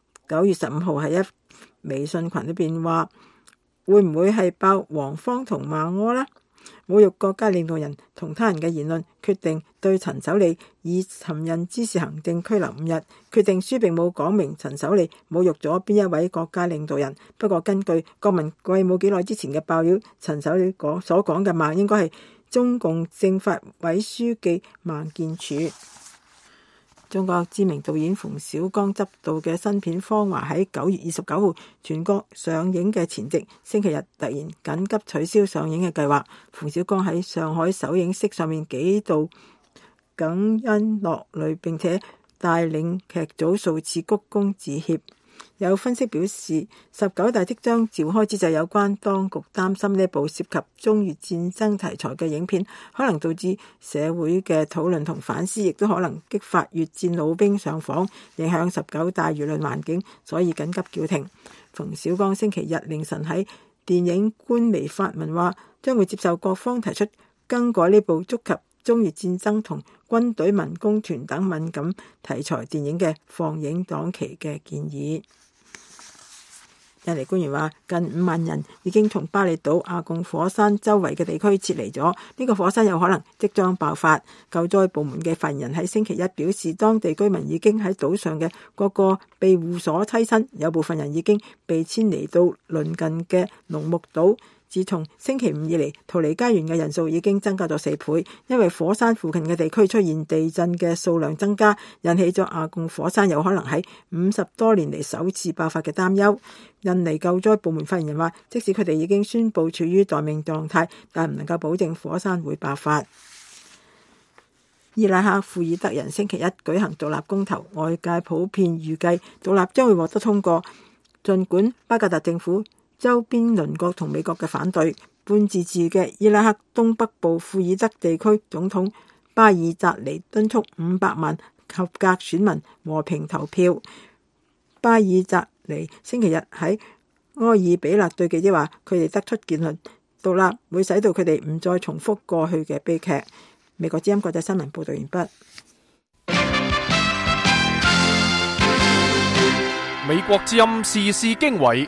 9月15號喺一微信群裏邊話，會唔會係爆王芳同孟柯呢？侮辱國家領導人同他人嘅言論，決定對陳守利以尋釁滋事行政拘留5日。決定書並冇講明陳守利侮辱咗邊一位國家領導人，不過根據郭文貴冇幾耐之前嘅爆料，陳守利所講嘅孟應該係中共政法委書記孟建柱。中國知名導演馮小剛執導嘅新片《芳華》喺9月29號全國上映嘅前夕，星期日突然緊急取消上映嘅計劃。馮小剛喺上海首映式上面幾度感恩落淚，並且帶領劇組數次鞠躬致歉。有分析表示，19大即將召開之際，有關當局擔心呢部涉及中越戰爭題材嘅影片可能導致社會嘅討論同反思，亦都可能激發越戰老兵上訪，影響19大輿論環境，所以緊急叫停。馮小剛星期日凌晨喺電影官微發文話，將會接受各方提出更改呢部觸及中越戰爭同軍隊民工團等敏感題材電影嘅放映檔期嘅建議。印尼官員話，近5萬人已經從巴厘島阿貢火山周圍嘅地區撤離咗，呢個火山有可能即將爆發。救災部門嘅發言人喺星期一表示，當地居民已經喺島上嘅各個庇護所棲身，有部分人已經被遷離到鄰近嘅龍目島。 自從星期五以嚟，逃離家園嘅人數已經增加咗4倍，因為火山附近嘅地區出現地震嘅數量增加，引起咗阿貢火山有可能喺50多年嚟首次爆發嘅擔憂。印尼救災部門發言人話，即使佢哋已經宣布處於待命狀態，但唔能夠保證火山會爆發。伊拉克庫爾德人星期一舉行獨立公投，外界普遍預計獨立將會獲得通過。儘管巴格達政府、周邊鄰國同美國嘅反對，半自治嘅伊拉克東北部庫爾德地區總統巴爾扎尼敦促500萬合格選民和平投票。巴爾扎尼星期日喺埃爾比勒對記者話，佢哋得出結論，獨立會使到佢哋唔再重複過去嘅悲劇。美國之音國際新聞報道完畢。 美國之音時事經緯，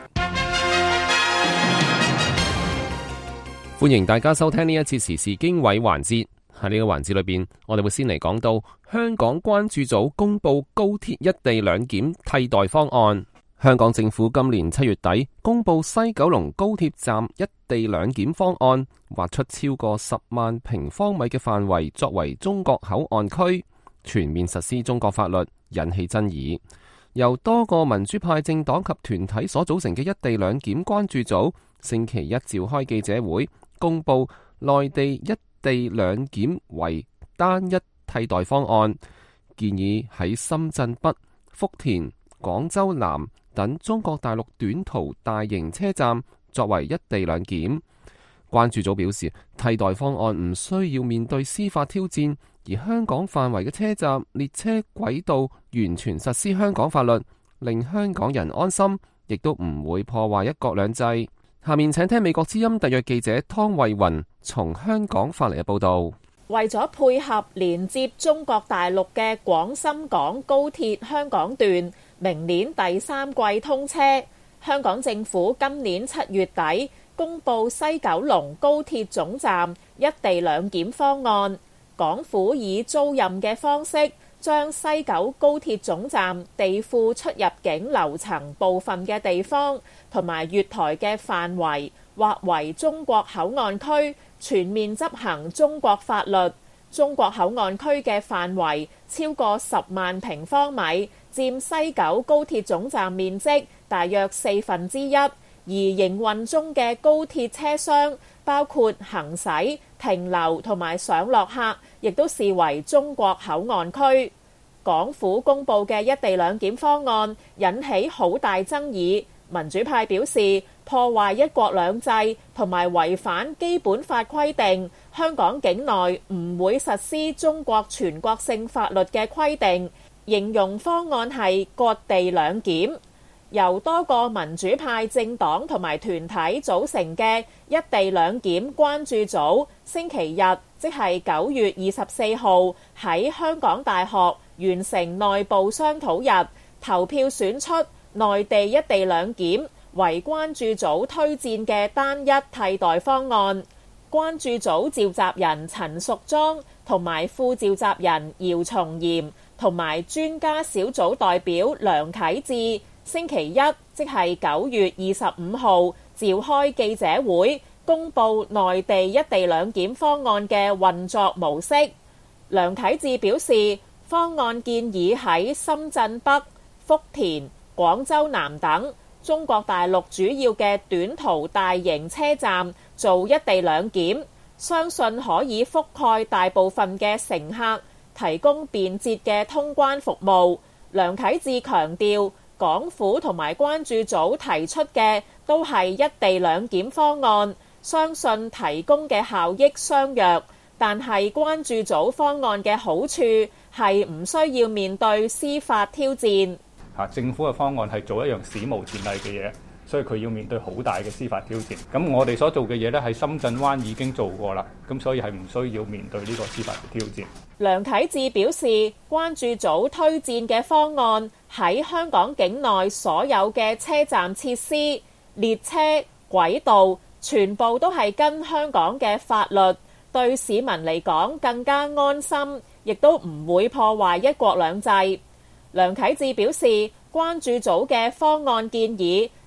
歡迎大家收聽呢一次時事經緯環節。喺呢個環節裏邊，我哋會先嚟講到香港關注組公布高鐵一地兩檢替代方案。香港政府今年7月底公布西九龍高鐵站一地兩檢方案，劃出超過10萬平方米嘅範圍作為中國口岸區，全面實施中國法律，引起爭議。由多個民主派政黨及團體所組成嘅一地兩檢關注組，星期一召開記者會，公布內地一地兩檢為單一替代方案，建議喺深圳北、福田、廣州南等中國大陸短途大型車站作為一地兩檢。關注組表示，替代方案唔需要面對司法挑戰，而香港範圍嘅車站、列車軌道完全實施香港法律，令香港人安心，亦都唔會破壞一國兩制。下面請聽美國之音特約記者湯慧雲從香港發嚟嘅報道。 為咗配合連接中國大陸嘅廣深港高鐵香港段明年第3季通車，香港政府今年7月底公布西九龍高鐵總站一地兩檢方案。港府以租賃嘅方式，將西九高鐵總站地庫出入境樓層部分嘅地方同埋月台嘅範圍劃為中國口岸區，全面執行中國法律。中國口岸區嘅範圍超過10萬平方米，佔西九高鐵總站面積大約1/4，而營運中嘅高鐵車廂包括行駛、停留同埋上落客，亦都視為中國口岸區。港府公布嘅一地兩檢方案引起好大爭議，民主派表示破壞一國兩制同埋違反基本法規定，香港境內唔會實施中國全國性法律嘅規定，形容方案係割地兩檢。由多個民主派政黨同埋團體組成嘅一地兩檢關注組，星期日即係9月24號喺香港大學完成內部商討日，投票選出內地一地兩檢為關注組推薦嘅單一替代方案。關注組召集人陳淑莊同埋副召集人姚松炎同埋專家小組代表梁啟智，星期一即係9月25號召開記者會，公布內地一地兩檢方案嘅運作模式。梁啟智表示，方案建議喺深圳北、福田、廣州南等中國大陸主要嘅短途大型車站做一地兩檢，相信可以覆蓋大部分嘅乘客，提供便捷嘅通關服務。梁啟智強調，港府同埋關注組提出嘅都係一地兩檢方案，相信提供嘅效益相若，但係關注組方案嘅好處係唔需要面對司法挑戰。 政府嘅方案係做一樣史無前例嘅嘢，所以佢要面對好大嘅司法挑戰。咁我哋所做嘅嘢呢，喺深圳灣已經做過啦，咁所以係唔需要面對呢個司法嘅挑戰。 梁啟智表示，關注組推薦嘅方案喺香港境內所有嘅車站設施、列車、軌道，全部都係跟香港嘅法律，對市民嚟講更加安心，亦都唔會破壞一國兩制。梁啟智表示，關注組嘅方案建議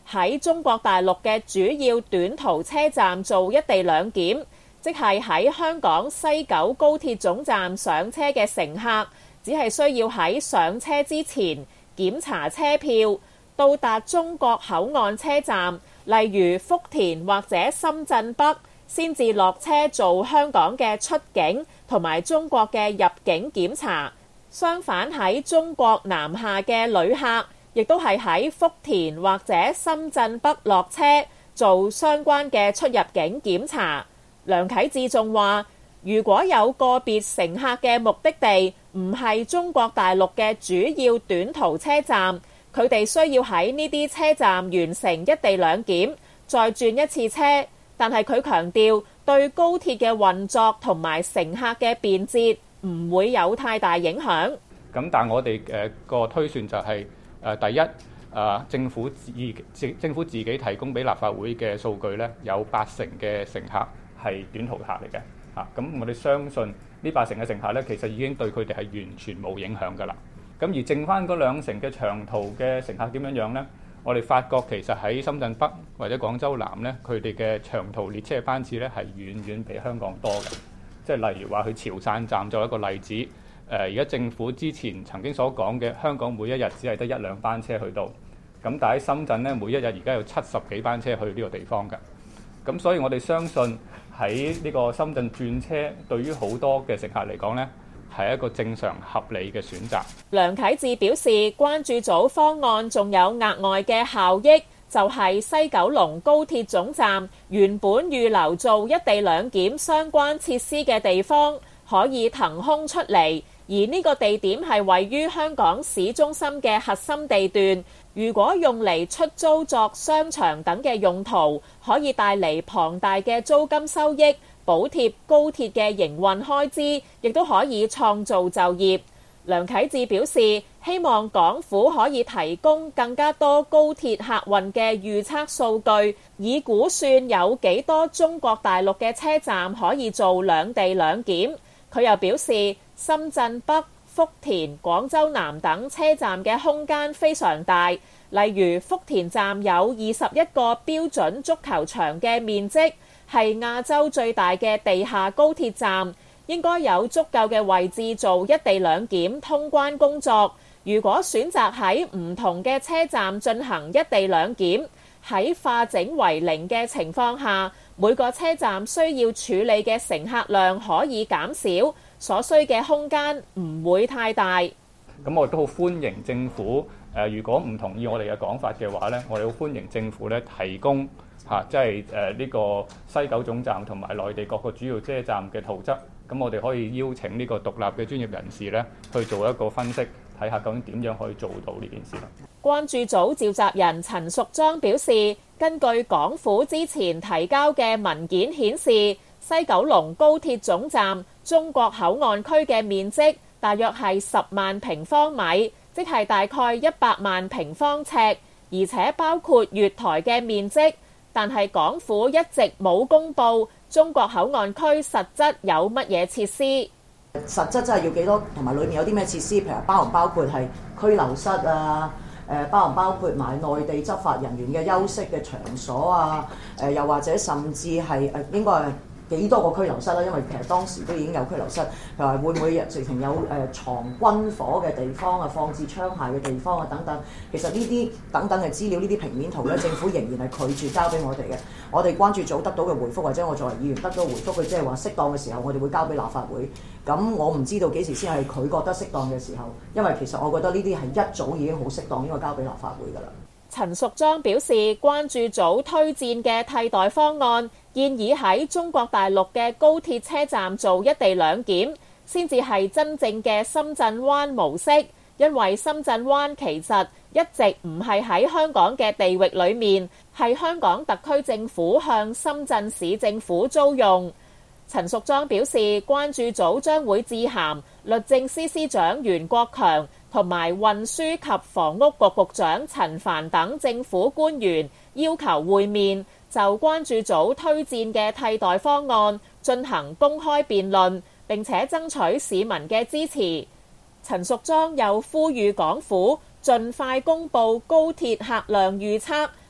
喺中國大陸嘅主要短途車站做一地兩檢，即係喺香港西九高鐵總站上車嘅乘客，只係需要喺上車之前檢查車票，到達中國口岸車站，例如福田或者深圳北，先至落車做香港嘅出境同埋中國嘅入境檢查。相反，喺中國南下嘅旅客，亦都係喺福田或者深圳北落車做相關嘅出入境檢查。梁啟智仲話，如果有個別乘客嘅目的地唔係中國大陸嘅主要短途車站，佢哋需要喺呢啲車站完成一地兩檢，再轉一次車。但係佢強調，對高鐵嘅運作同埋乘客嘅便捷唔會有太大影響。 咁但係我哋個推算就係第一，政府自己提供俾立法會嘅數據咧，有80%嘅乘客係短途客嚟嘅。咁我哋相信呢80%嘅乘客咧，其實已經對佢哋係完全冇影響㗎啦。咁而剩翻嗰2成嘅長途嘅乘客點樣咧？我哋發覺其實喺深圳北或者廣州南咧，佢哋嘅長途列車班次咧係遠遠比香港多嘅。即係例如話去潮汕站作一個例子，而家政府之前曾經所講嘅香港每一日只係得1-2班車去到，咁但喺深圳咧每一日而家有70幾班車去呢個地方㗎。咁所以我哋相信喺呢個深圳轉車對於好多嘅乘客嚟講咧，係一個正常合理嘅選擇。 梁啟智表示，關注組方案仲有額外嘅效益，就係西九龍高鐵總站原本預留做一地兩檢相關設施嘅地方，可以騰空出嚟，而呢個地點係位於香港市中心嘅核心地段。如果用嚟出租作商場等嘅用途，可以帶嚟龐大嘅租金收益，補貼高鐵嘅營運開支，亦都可以創造就業。梁啟智表示，希望港府可以提供更加多高鐵客運嘅預測數據，以估算有幾多中國大陸嘅車站可以做兩地兩檢。佢又表示，深圳北、福田、廣州南等車站嘅空間非常大，例如福田站有21個標準足球場嘅面積，係亞洲最大嘅地下高鐵站，應該有足夠嘅位置做一地兩檢通關工作。如果選擇喺唔同嘅車站進行一地兩檢，喺化整為零嘅情況下，每個車站需要處理嘅乘客量可以減少，所需嘅空間唔會太大。 咁我亦都好歡迎政府如果唔同意我哋嘅講法嘅話咧，我哋好歡迎政府咧提供即係呢個西九總站同埋內地各個主要車站嘅圖則。咁我哋可以邀請呢個獨立嘅專業人士咧去做一個分析，睇下究竟點樣可以做到呢件事。 關注組召集人陳淑莊表示，根據港府之前提交嘅文件顯示，西九龍高鐵總站中國口岸區嘅面積大約係10萬平方米，即係大概100萬平方尺，而且包括月台嘅面積。但係港府一直冇公布中國口岸區實質有乜嘢設施， 實質真係要幾多，同埋裏面有啲咩設施，譬如包唔包括係拘留室啊，包唔包括埋內地執法人員嘅休息嘅場所啊，又或者甚至係應該係幾多個拘留室啦？因為其實當時都已經有拘留室，譬如話會唔會直情有藏軍火嘅地方啊、放置槍械嘅地方啊等等。其實呢啲等等嘅資料，呢啲平面圖咧，政府仍然係拒絕交俾我哋嘅。我哋關注組得到嘅回覆，或者我作為議員得到嘅回覆，佢即係話適當嘅時候，我哋會交俾立法會。咁我唔知道幾時先係佢覺得適當嘅時候，因為其實我覺得呢啲係一早已經好適當，應該交俾立法會㗎啦。 陳淑莊表示，關注組推薦嘅替代方案，建議喺中國大陸嘅高鐵車站做一地兩檢，先至係真正嘅深圳灣模式。因為深圳灣其實一直唔係喺香港嘅地域裏面，係香港特區政府向深圳市政府租用。陳淑莊表示，關注組將會致函律政司司長袁國強同埋運輸及房屋局局長陳帆等政府官員，要求會面，就關注組推薦嘅替代方案進行公開辯論，並且爭取市民嘅支持。陳淑莊又呼籲港府盡快公布高鐵客量預測，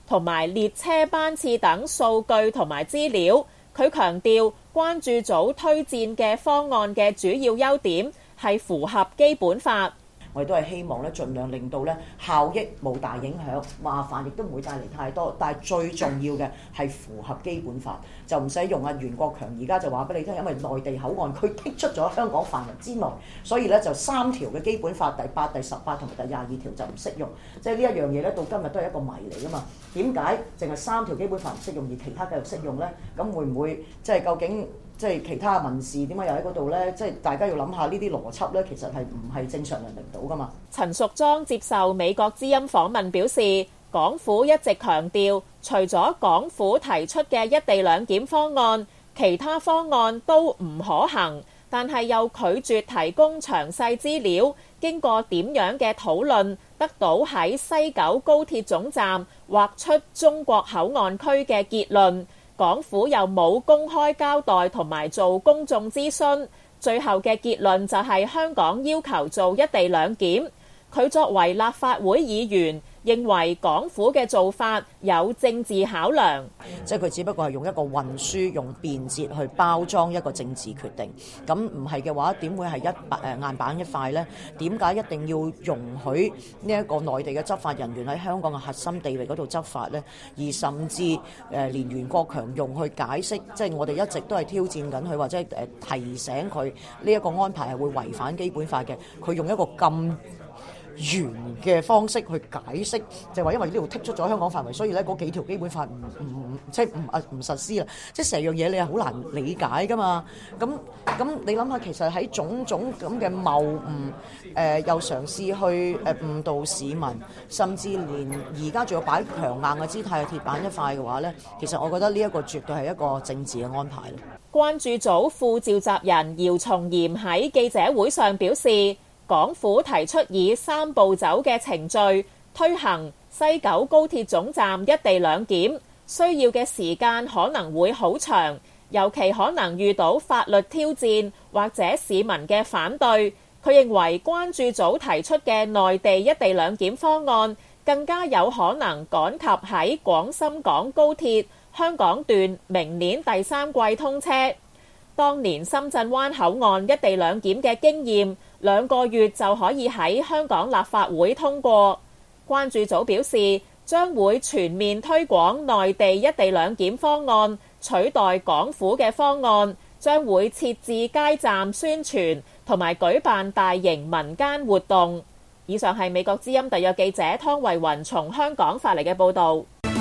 同埋列車班次等數據同埋資料。佢強調，關注組推薦嘅方案嘅主要優點係符合基本法。 我哋都係希望咧，盡量令到咧效益冇大影響，麻煩亦都唔會帶嚟太多。但係最重要嘅係符合基本法，就唔使用阿袁國強而家就話俾你聽，因為內地口岸區剔出咗香港範圍之內，所以咧就3條嘅基本法第8、第18同埋第22條就唔適用。即係呢一樣嘢咧，到今日都係一個謎嚟噶嘛。點解淨係3條基本法唔適用，而其他繼續適用咧？咁會唔會即係究竟？即係其他民事點解又喺嗰度呢？即係大家要諗下呢啲邏輯呢，其實係唔係正常人明到噶嘛？ 陳淑莊接受美國之音訪問表示，港府一直強調，除咗港府提出嘅一地兩檢方案，其他方案都唔可行，但係又拒絕提供詳細資料。經過點樣嘅討論，得到喺西九高鐵總站劃出中國口岸區嘅結論。港府又冇公開交代同埋做公眾諮詢，最後嘅結論就係香港要求做一地兩檢。佢作為立法會議員，認為港府嘅做法有政治考量， 即係佢只不過係用一個運輸、用便捷去包裝一個政治決定。咁唔係嘅話，點會係硬板一塊呢？點解一定要容許呢一個內地嘅執法人員喺香港嘅核心地域嗰度執法呢？而甚至連袁國強用去解釋，即係我哋一直都係挑戰緊佢，或者提醒佢呢一個安排係會違反基本法嘅。佢用一個咁圓嘅方式去解釋，就係話因為呢度剔出咗香港範圍，所以咧嗰幾條基本法唔實施啦。即係成樣嘢你係好難理解噶嘛。咁你諗下，其實喺種種咁嘅謬誤，又嘗試去誤導市民，甚至連而家仲要擺強硬嘅姿態鐵板一塊嘅話咧，其實我覺得呢一個絕對係一個政治嘅安排。 關注組副召集人姚松炎喺記者會上表示，港府提出以3步走嘅程序推行西九高鐵總站一地兩檢，需要嘅時間可能會好長，尤其可能遇到法律挑戰或者市民嘅反對。佢認為關注組提出嘅內地一地兩檢方案更加有可能趕及喺廣深港高鐵香港段明年第3季通車。當年深圳灣口岸一地兩檢嘅經驗，2個月就可以喺香港立法會通過。關注組表示，將會全面推廣內地一地兩檢方案，取代港府嘅方案，將會設置街站宣傳同埋舉辦大型民間活動。以上係美國之音特約記者湯慧雲從香港發嚟嘅報導。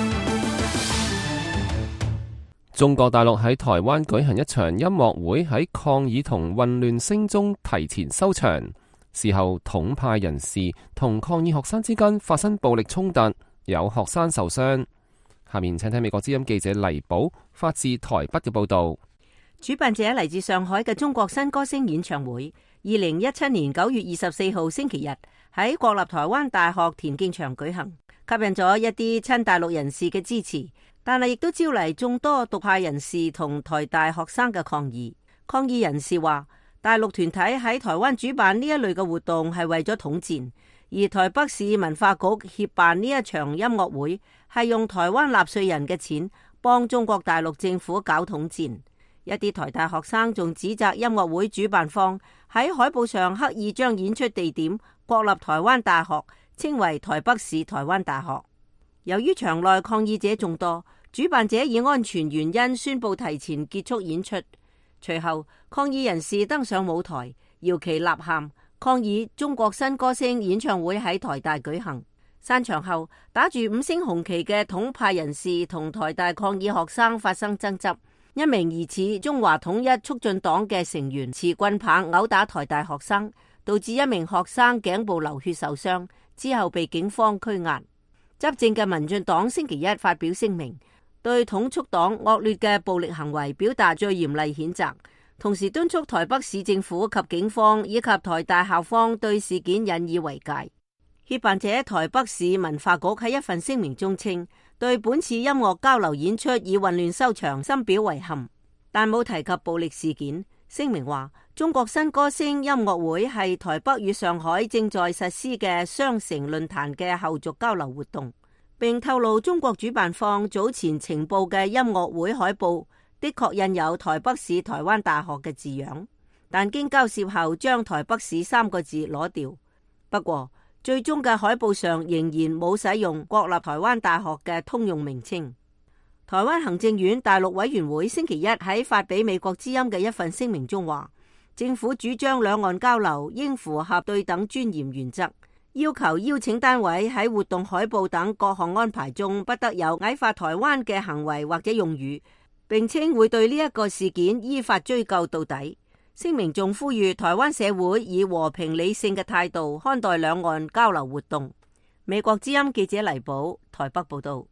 中國大陸喺台灣舉行一場音樂會，喺抗議同混亂聲中提前收場。事後統派人士同抗議學生之間發生暴力衝突，有學生受傷。下面請聽美國之音記者黎寶發自台北嘅報道。 主辦者嚟自上海嘅中國新歌聲演唱會，2017年9月24號星期日喺國立台灣大學田徑場舉行，吸引咗一啲親大陸人士嘅支持。但係亦都招嚟眾多獨派人士同台大學生嘅抗議。抗議人士話，大陸團體喺台灣主辦呢一類嘅活動係為咗統戰，而台北市文化局協辦呢一場音樂會係用台灣納稅人嘅錢幫中國大陸政府搞統戰。一啲台大學生仲指責音樂會主辦方喺海報上刻意將演出地點國立台灣大學稱為台北市台灣大學。由於場內抗議者眾多，主辦者以安全原因宣布提前結束演出。隨後，抗議人士登上舞台，搖旗吶喊，抗議中國新歌聲演唱會喺台大舉行。散場後，打住5星紅旗嘅統派人士同台大抗議學生發生爭執，一名疑似中華統一促進黨嘅成員持棍棒毆打台大學生，導致一名學生頸部流血受傷，之後被警方拘押。執政嘅民進黨星期一發表聲明，對統促黨惡劣嘅暴力行為表達最嚴厲譴責，同時敦促台北市政府及警方以及台大校方對事件引以為戒。協辦者台北市文化局喺一份聲明中稱，對本次音樂交流演出以混亂收場深表遺憾，但冇提及暴力事件。聲明話，中國新歌聲音樂會係台北與上海正在實施嘅雙城論壇嘅後續交流活動。 並透露中國主辦方早前呈報嘅音樂會海報的確印有台北市台灣大學嘅字樣，但經交涉後將台北市3個字攞掉。不過最終嘅海報上仍然冇使用國立台灣大學嘅通用名稱。台灣行政院大陸委員會星期一喺發俾美國之音嘅一份聲明中話，政府主張兩岸交流應符合對等尊嚴原則，要求邀請單位喺活動海報等各項安排中不得有矮化台灣嘅行為或者用語，並稱會對呢一個事件依法追究到底。聲明仲呼籲台灣社會以和平理性嘅態度看待兩岸交流活動。美國之音記者黎寶台北報道。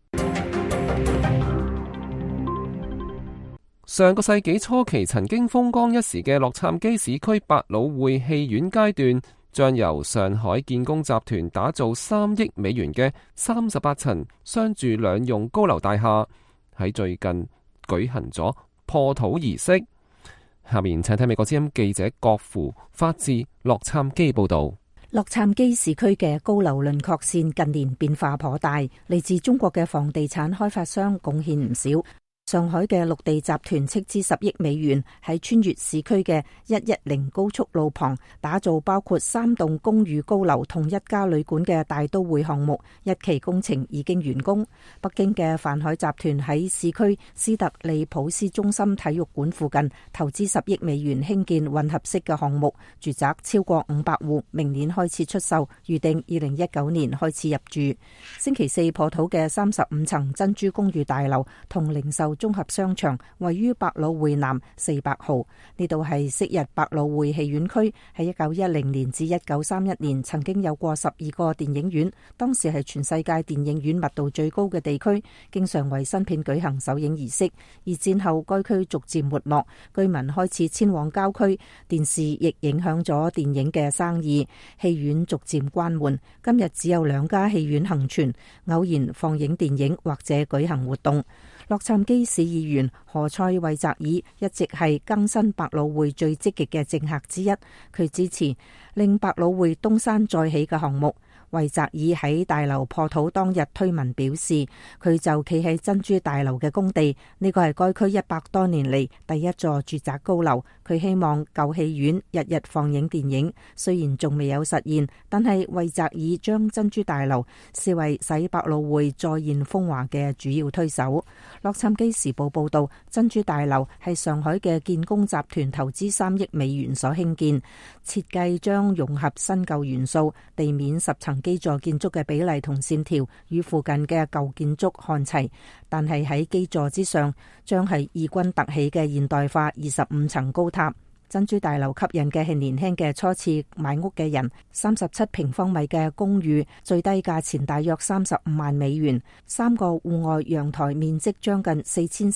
上個世紀初期曾經風光一時嘅洛杉磯市區百老匯戲院階段，將由上海建工集團打造3億美元嘅38層商住兩用高樓大廈，喺最近舉行咗破土儀式。下面請睇美國之音記者郭芙發自洛杉磯報道。 洛杉磯市區嘅高樓輪廓線近年變化頗大，嚟自中國嘅房地產開發商貢獻唔少。上海嘅綠地集團斥資10億美元喺穿越市區嘅110高速路旁打造包括3棟公寓高樓同1家旅館嘅大都會項目，一期工程已經完工。北京嘅泛海集團喺市區斯特利普斯中心體育館附近投資10億美元興建混合式嘅項目，住宅超過500戶，明年開始出售，預定2019年開始入住。星期四破土嘅35層珍珠公寓大樓同零售綜合商場位於百老匯南400號，呢度係昔日百老匯戲院區，喺1910年至1931年曾經有過12個電影院，當時係全世界電影院密度最高嘅地區，經常為新片舉行首映儀式。而戰後該區逐漸沒落，居民開始遷往郊區，電視亦影響咗電影嘅生意，戲院逐漸關門。今日只有2家戲院幸存，偶然放映電影或者舉行活動。洛杉磯市議員何塞惠澤爾一直係更新百老匯最積極嘅政客之一，佢支持令百老匯東山再起嘅項目。惠澤爾喺大樓破土當日推文表示，佢就企喺珍珠大樓嘅工地，呢個係該區100多年嚟第一座住宅高樓。佢希望舊戲院日日放映電影，雖然仲未有實現，但係惠澤爾將珍珠大樓視為使百老匯再現風華嘅主要推手。洛杉磯時報報道，珍珠大樓係上海嘅建工集團投資3億美元所興建，設計將融合新舊元素，地面10層基座建築嘅比例同線條與附近嘅舊建築看齊，但係喺基座之上將係異軍突起嘅現代化25層高塔。珍珠大樓吸引嘅係年輕嘅初次買屋嘅人。37平方米嘅公寓最低價錢大約35萬美元，3個戶外陽台面積將近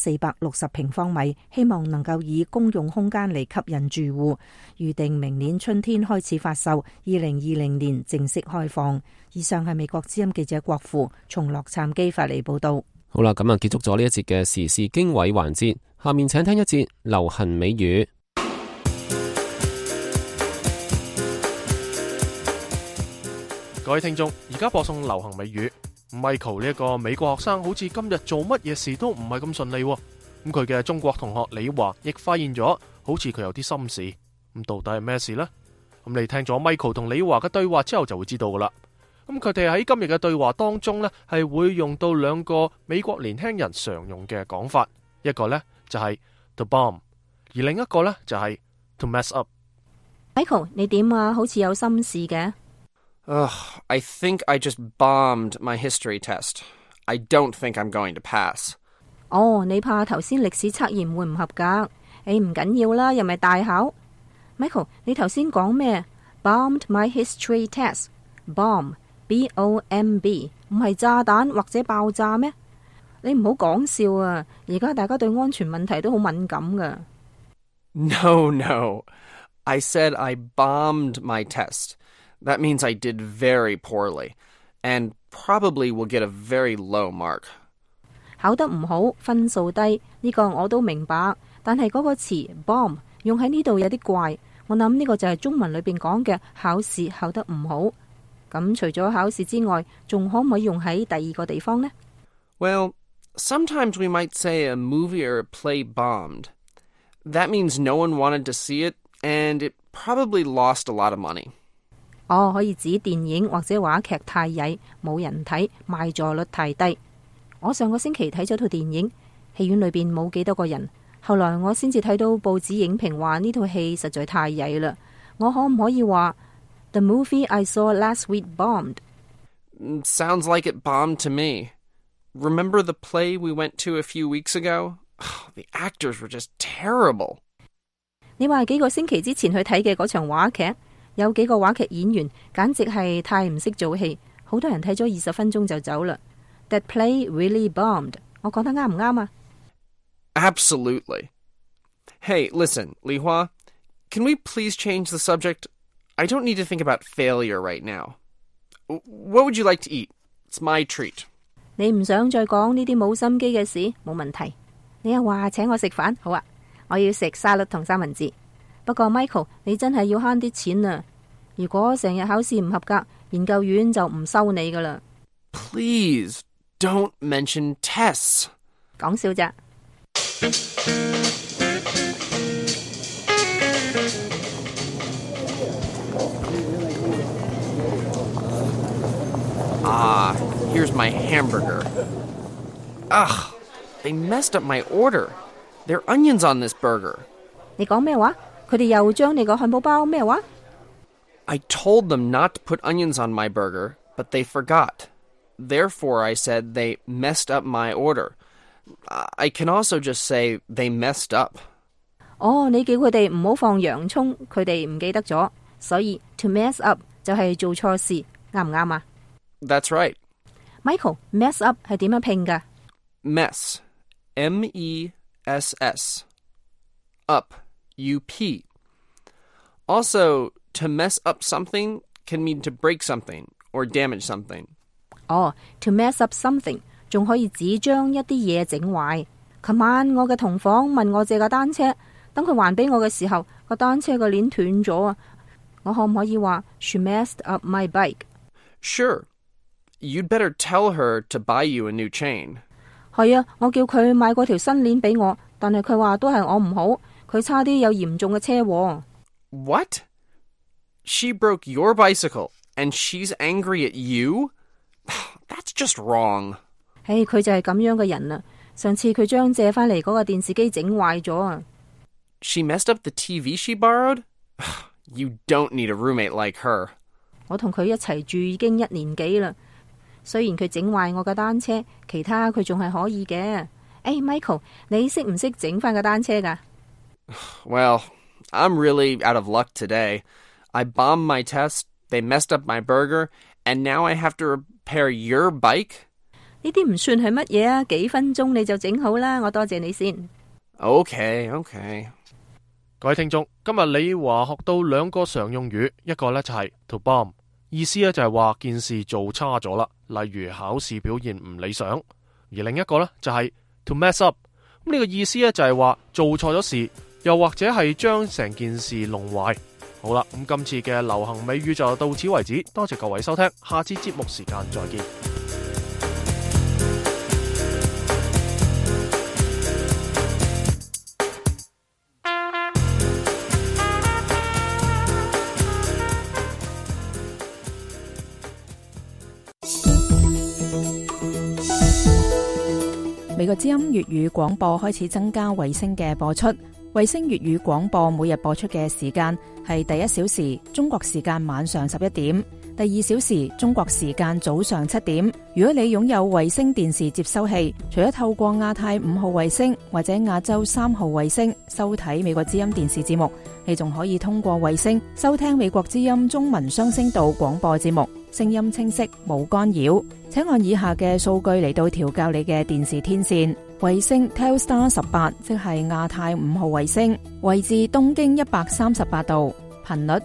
4460平方米，希望能夠以公用空間嚟吸引住戶。預定明年春天開始發售，2020年正式開放。以上係美國之音記者郭芙從洛杉磯發嚟報道。 好啦，咁啊結束咗呢一節嘅時事經緯環節，下面請聽一節流行美語。 各位聽眾，而家播送流行美語。Michael 呢一個美國學生好似今日做乜嘢事都唔係咁順利，咁佢嘅中國同學李華亦發現咗，好似佢有啲心事。咁到底係咩事呢？咁你聽咗 Michael 同李華嘅對話之後就會知道噶啦。咁佢哋喺今日嘅對話當中呢，係會用到2個美國年輕人常用嘅講法，一個呢就係 to bomb， 而另一個呢就係 to mess up。 Michael， 你點啊？好似有心事嘅。 I think I just bombed my history test. I don't think I'm going to pass. 你怕頭先歷史測驗會唔合格？唔緊要啦，又咪大考。Michael， 你頭先講咩？ Bombed my history test. Bomb, B-O-M-B， 唔係炸彈或者爆炸咩？你唔好講笑啊！而家大家對安全問題都好敏感噶。 No. I said I bombed my test.That means I did very poorly, and probably will get a very low mark. 考得唔好，分數低，呢個我都明白。但係嗰個詞 bomb 用喺呢度有啲怪，我諗呢個就係中文裏邊講嘅考試考得唔好。 咁除咗考試之外，仲可唔可以用喺第二個地方呢？ Well, sometimes we might say a movie or a play bombed. That means no one wanted to see it, and it probably lost a lot of money. 可以指電影或者話劇太曳，冇人睇，賣座率太低。我上個星期睇咗套電影，戲院裏邊冇幾多個人，後來我先至睇到報紙影評話呢套戲實在太曳啦。我可唔可以話 The movie I saw last week bombed? Sounds like it bombed to me. Remember the play we went to a few weeks ago? The actors were just terrible. 你話幾個星期之前去睇嘅嗰場話劇，有幾個話劇演員簡直係太唔識做戲，好多人睇咗20分鐘就走啦。That play really bombed. 我講得啱唔啱啊？ Absolutely. Hey, listen, Li Hua, can we please change the subject? I don't need to think about failure right now. What would you like to eat? It's my treat. 你唔想再講呢啲冇心機嘅事，冇問題。你又話請我食飯，好啊，我要食沙律同三文治。不過 Michael， 你真係要慳啲錢啊！如果成日考試唔合格，研究院就唔收你噶啦。 Please don't mention tests. 講笑咋。 Here's my hamburger. Ugh, they messed up my order. There are onions on this burger. 你講咩話？佢哋又將你個漢堡包咩話？ I told them not to put onions on my burger, but they forgot. Therefore, I said they messed up my order. I can also just say they messed up. 你叫佢哋唔好放洋葱，佢哋唔記得咗，所以 to mess up 就係做錯事，啱唔啱啊？ That's right. Michael, mess up 係點樣拼㗎？ Mess, M-E-S-S. Up, U-P. Also, to mess up something can mean to break something or damage something. To mess up something 仲可以指將一啲嘢整壞。琴晚我嘅同房問我借架單車，等佢還俾我嘅時候，個單車個鏈斷咗啊！我可唔可以話 She messed up my bike? Sure. You'd better tell her to buy you a new chain. 係啊，我叫佢買嗰條新鏈俾我，但係佢話都係我唔好，佢差啲有嚴重嘅車禍。 What? She broke your bicycle and she's angry at you? That's just wrong. 佢就係咁樣嘅人啦。上次佢將借返嚟嗰個電視機整壞咗啊。 She messed up the TV she borrowed? You don't need a roommate like her. 我同佢一齊住已經1年幾啦。雖然佢整壞我嘅單車，其他佢仲係可以嘅。Michael， 你識唔識整返個單車㗎？ Well, I'm really out of luck today. I bombed my test, they messed up my burger, and now I have to repair your bike? 呢啲唔算係乜嘢啊，幾分鐘你就整好啦，我多謝你先。 Okay. 各位聽眾，今日李華學到2個常用語，一個呢就係 to bomb， 意思呢就係話件事做差咗啦，例如考試表現唔理想；而另一個呢就係 to mess up， 咁呢個意思呢就係話做錯咗事，又或者係將成件事弄壞。好啦，咁今次嘅流行美語就到此為止，多謝各位收聽，下次節目時間再見。 美國之音粵語廣播開始增加衛星嘅播出。衛星粵語廣播每日播出嘅時間係第1小時中國時間晚上11點，第2小時中國時間早上7點。如果你擁有衛星電視接收器，除咗透過亞太5號衛星或者亞洲3號衛星收睇美國之音電視節目，你仲可以通過衛星收聽美國之音中文雙聲道廣播節目，聲音清晰冇干擾。請按以下嘅數據嚟到調校你嘅電視天線。衛星 Telstar 18，即係亞太5號衛星，位置東經138度，頻率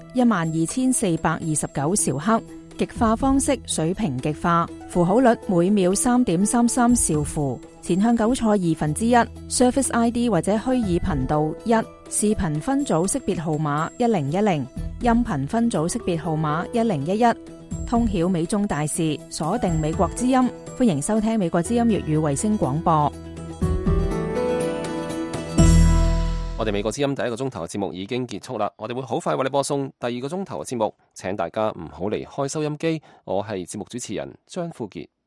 12429兆赫，極化方式水平極化，符號率每秒 3.33 兆符，前向韭菜1/2 ，Service ID 或者虛擬頻道1，視頻分組識別號碼1010，音頻分組識別號碼1011。 通曉美中大事，鎖定美國之音。歡迎收聽美國之音粵語衛星廣播。 我哋美國之音第一個鐘頭嘅節目已經結束啦，我哋會好快為你播送第二個鐘頭嘅節目，請大家唔好離開收音機。我係節目主持人張富傑。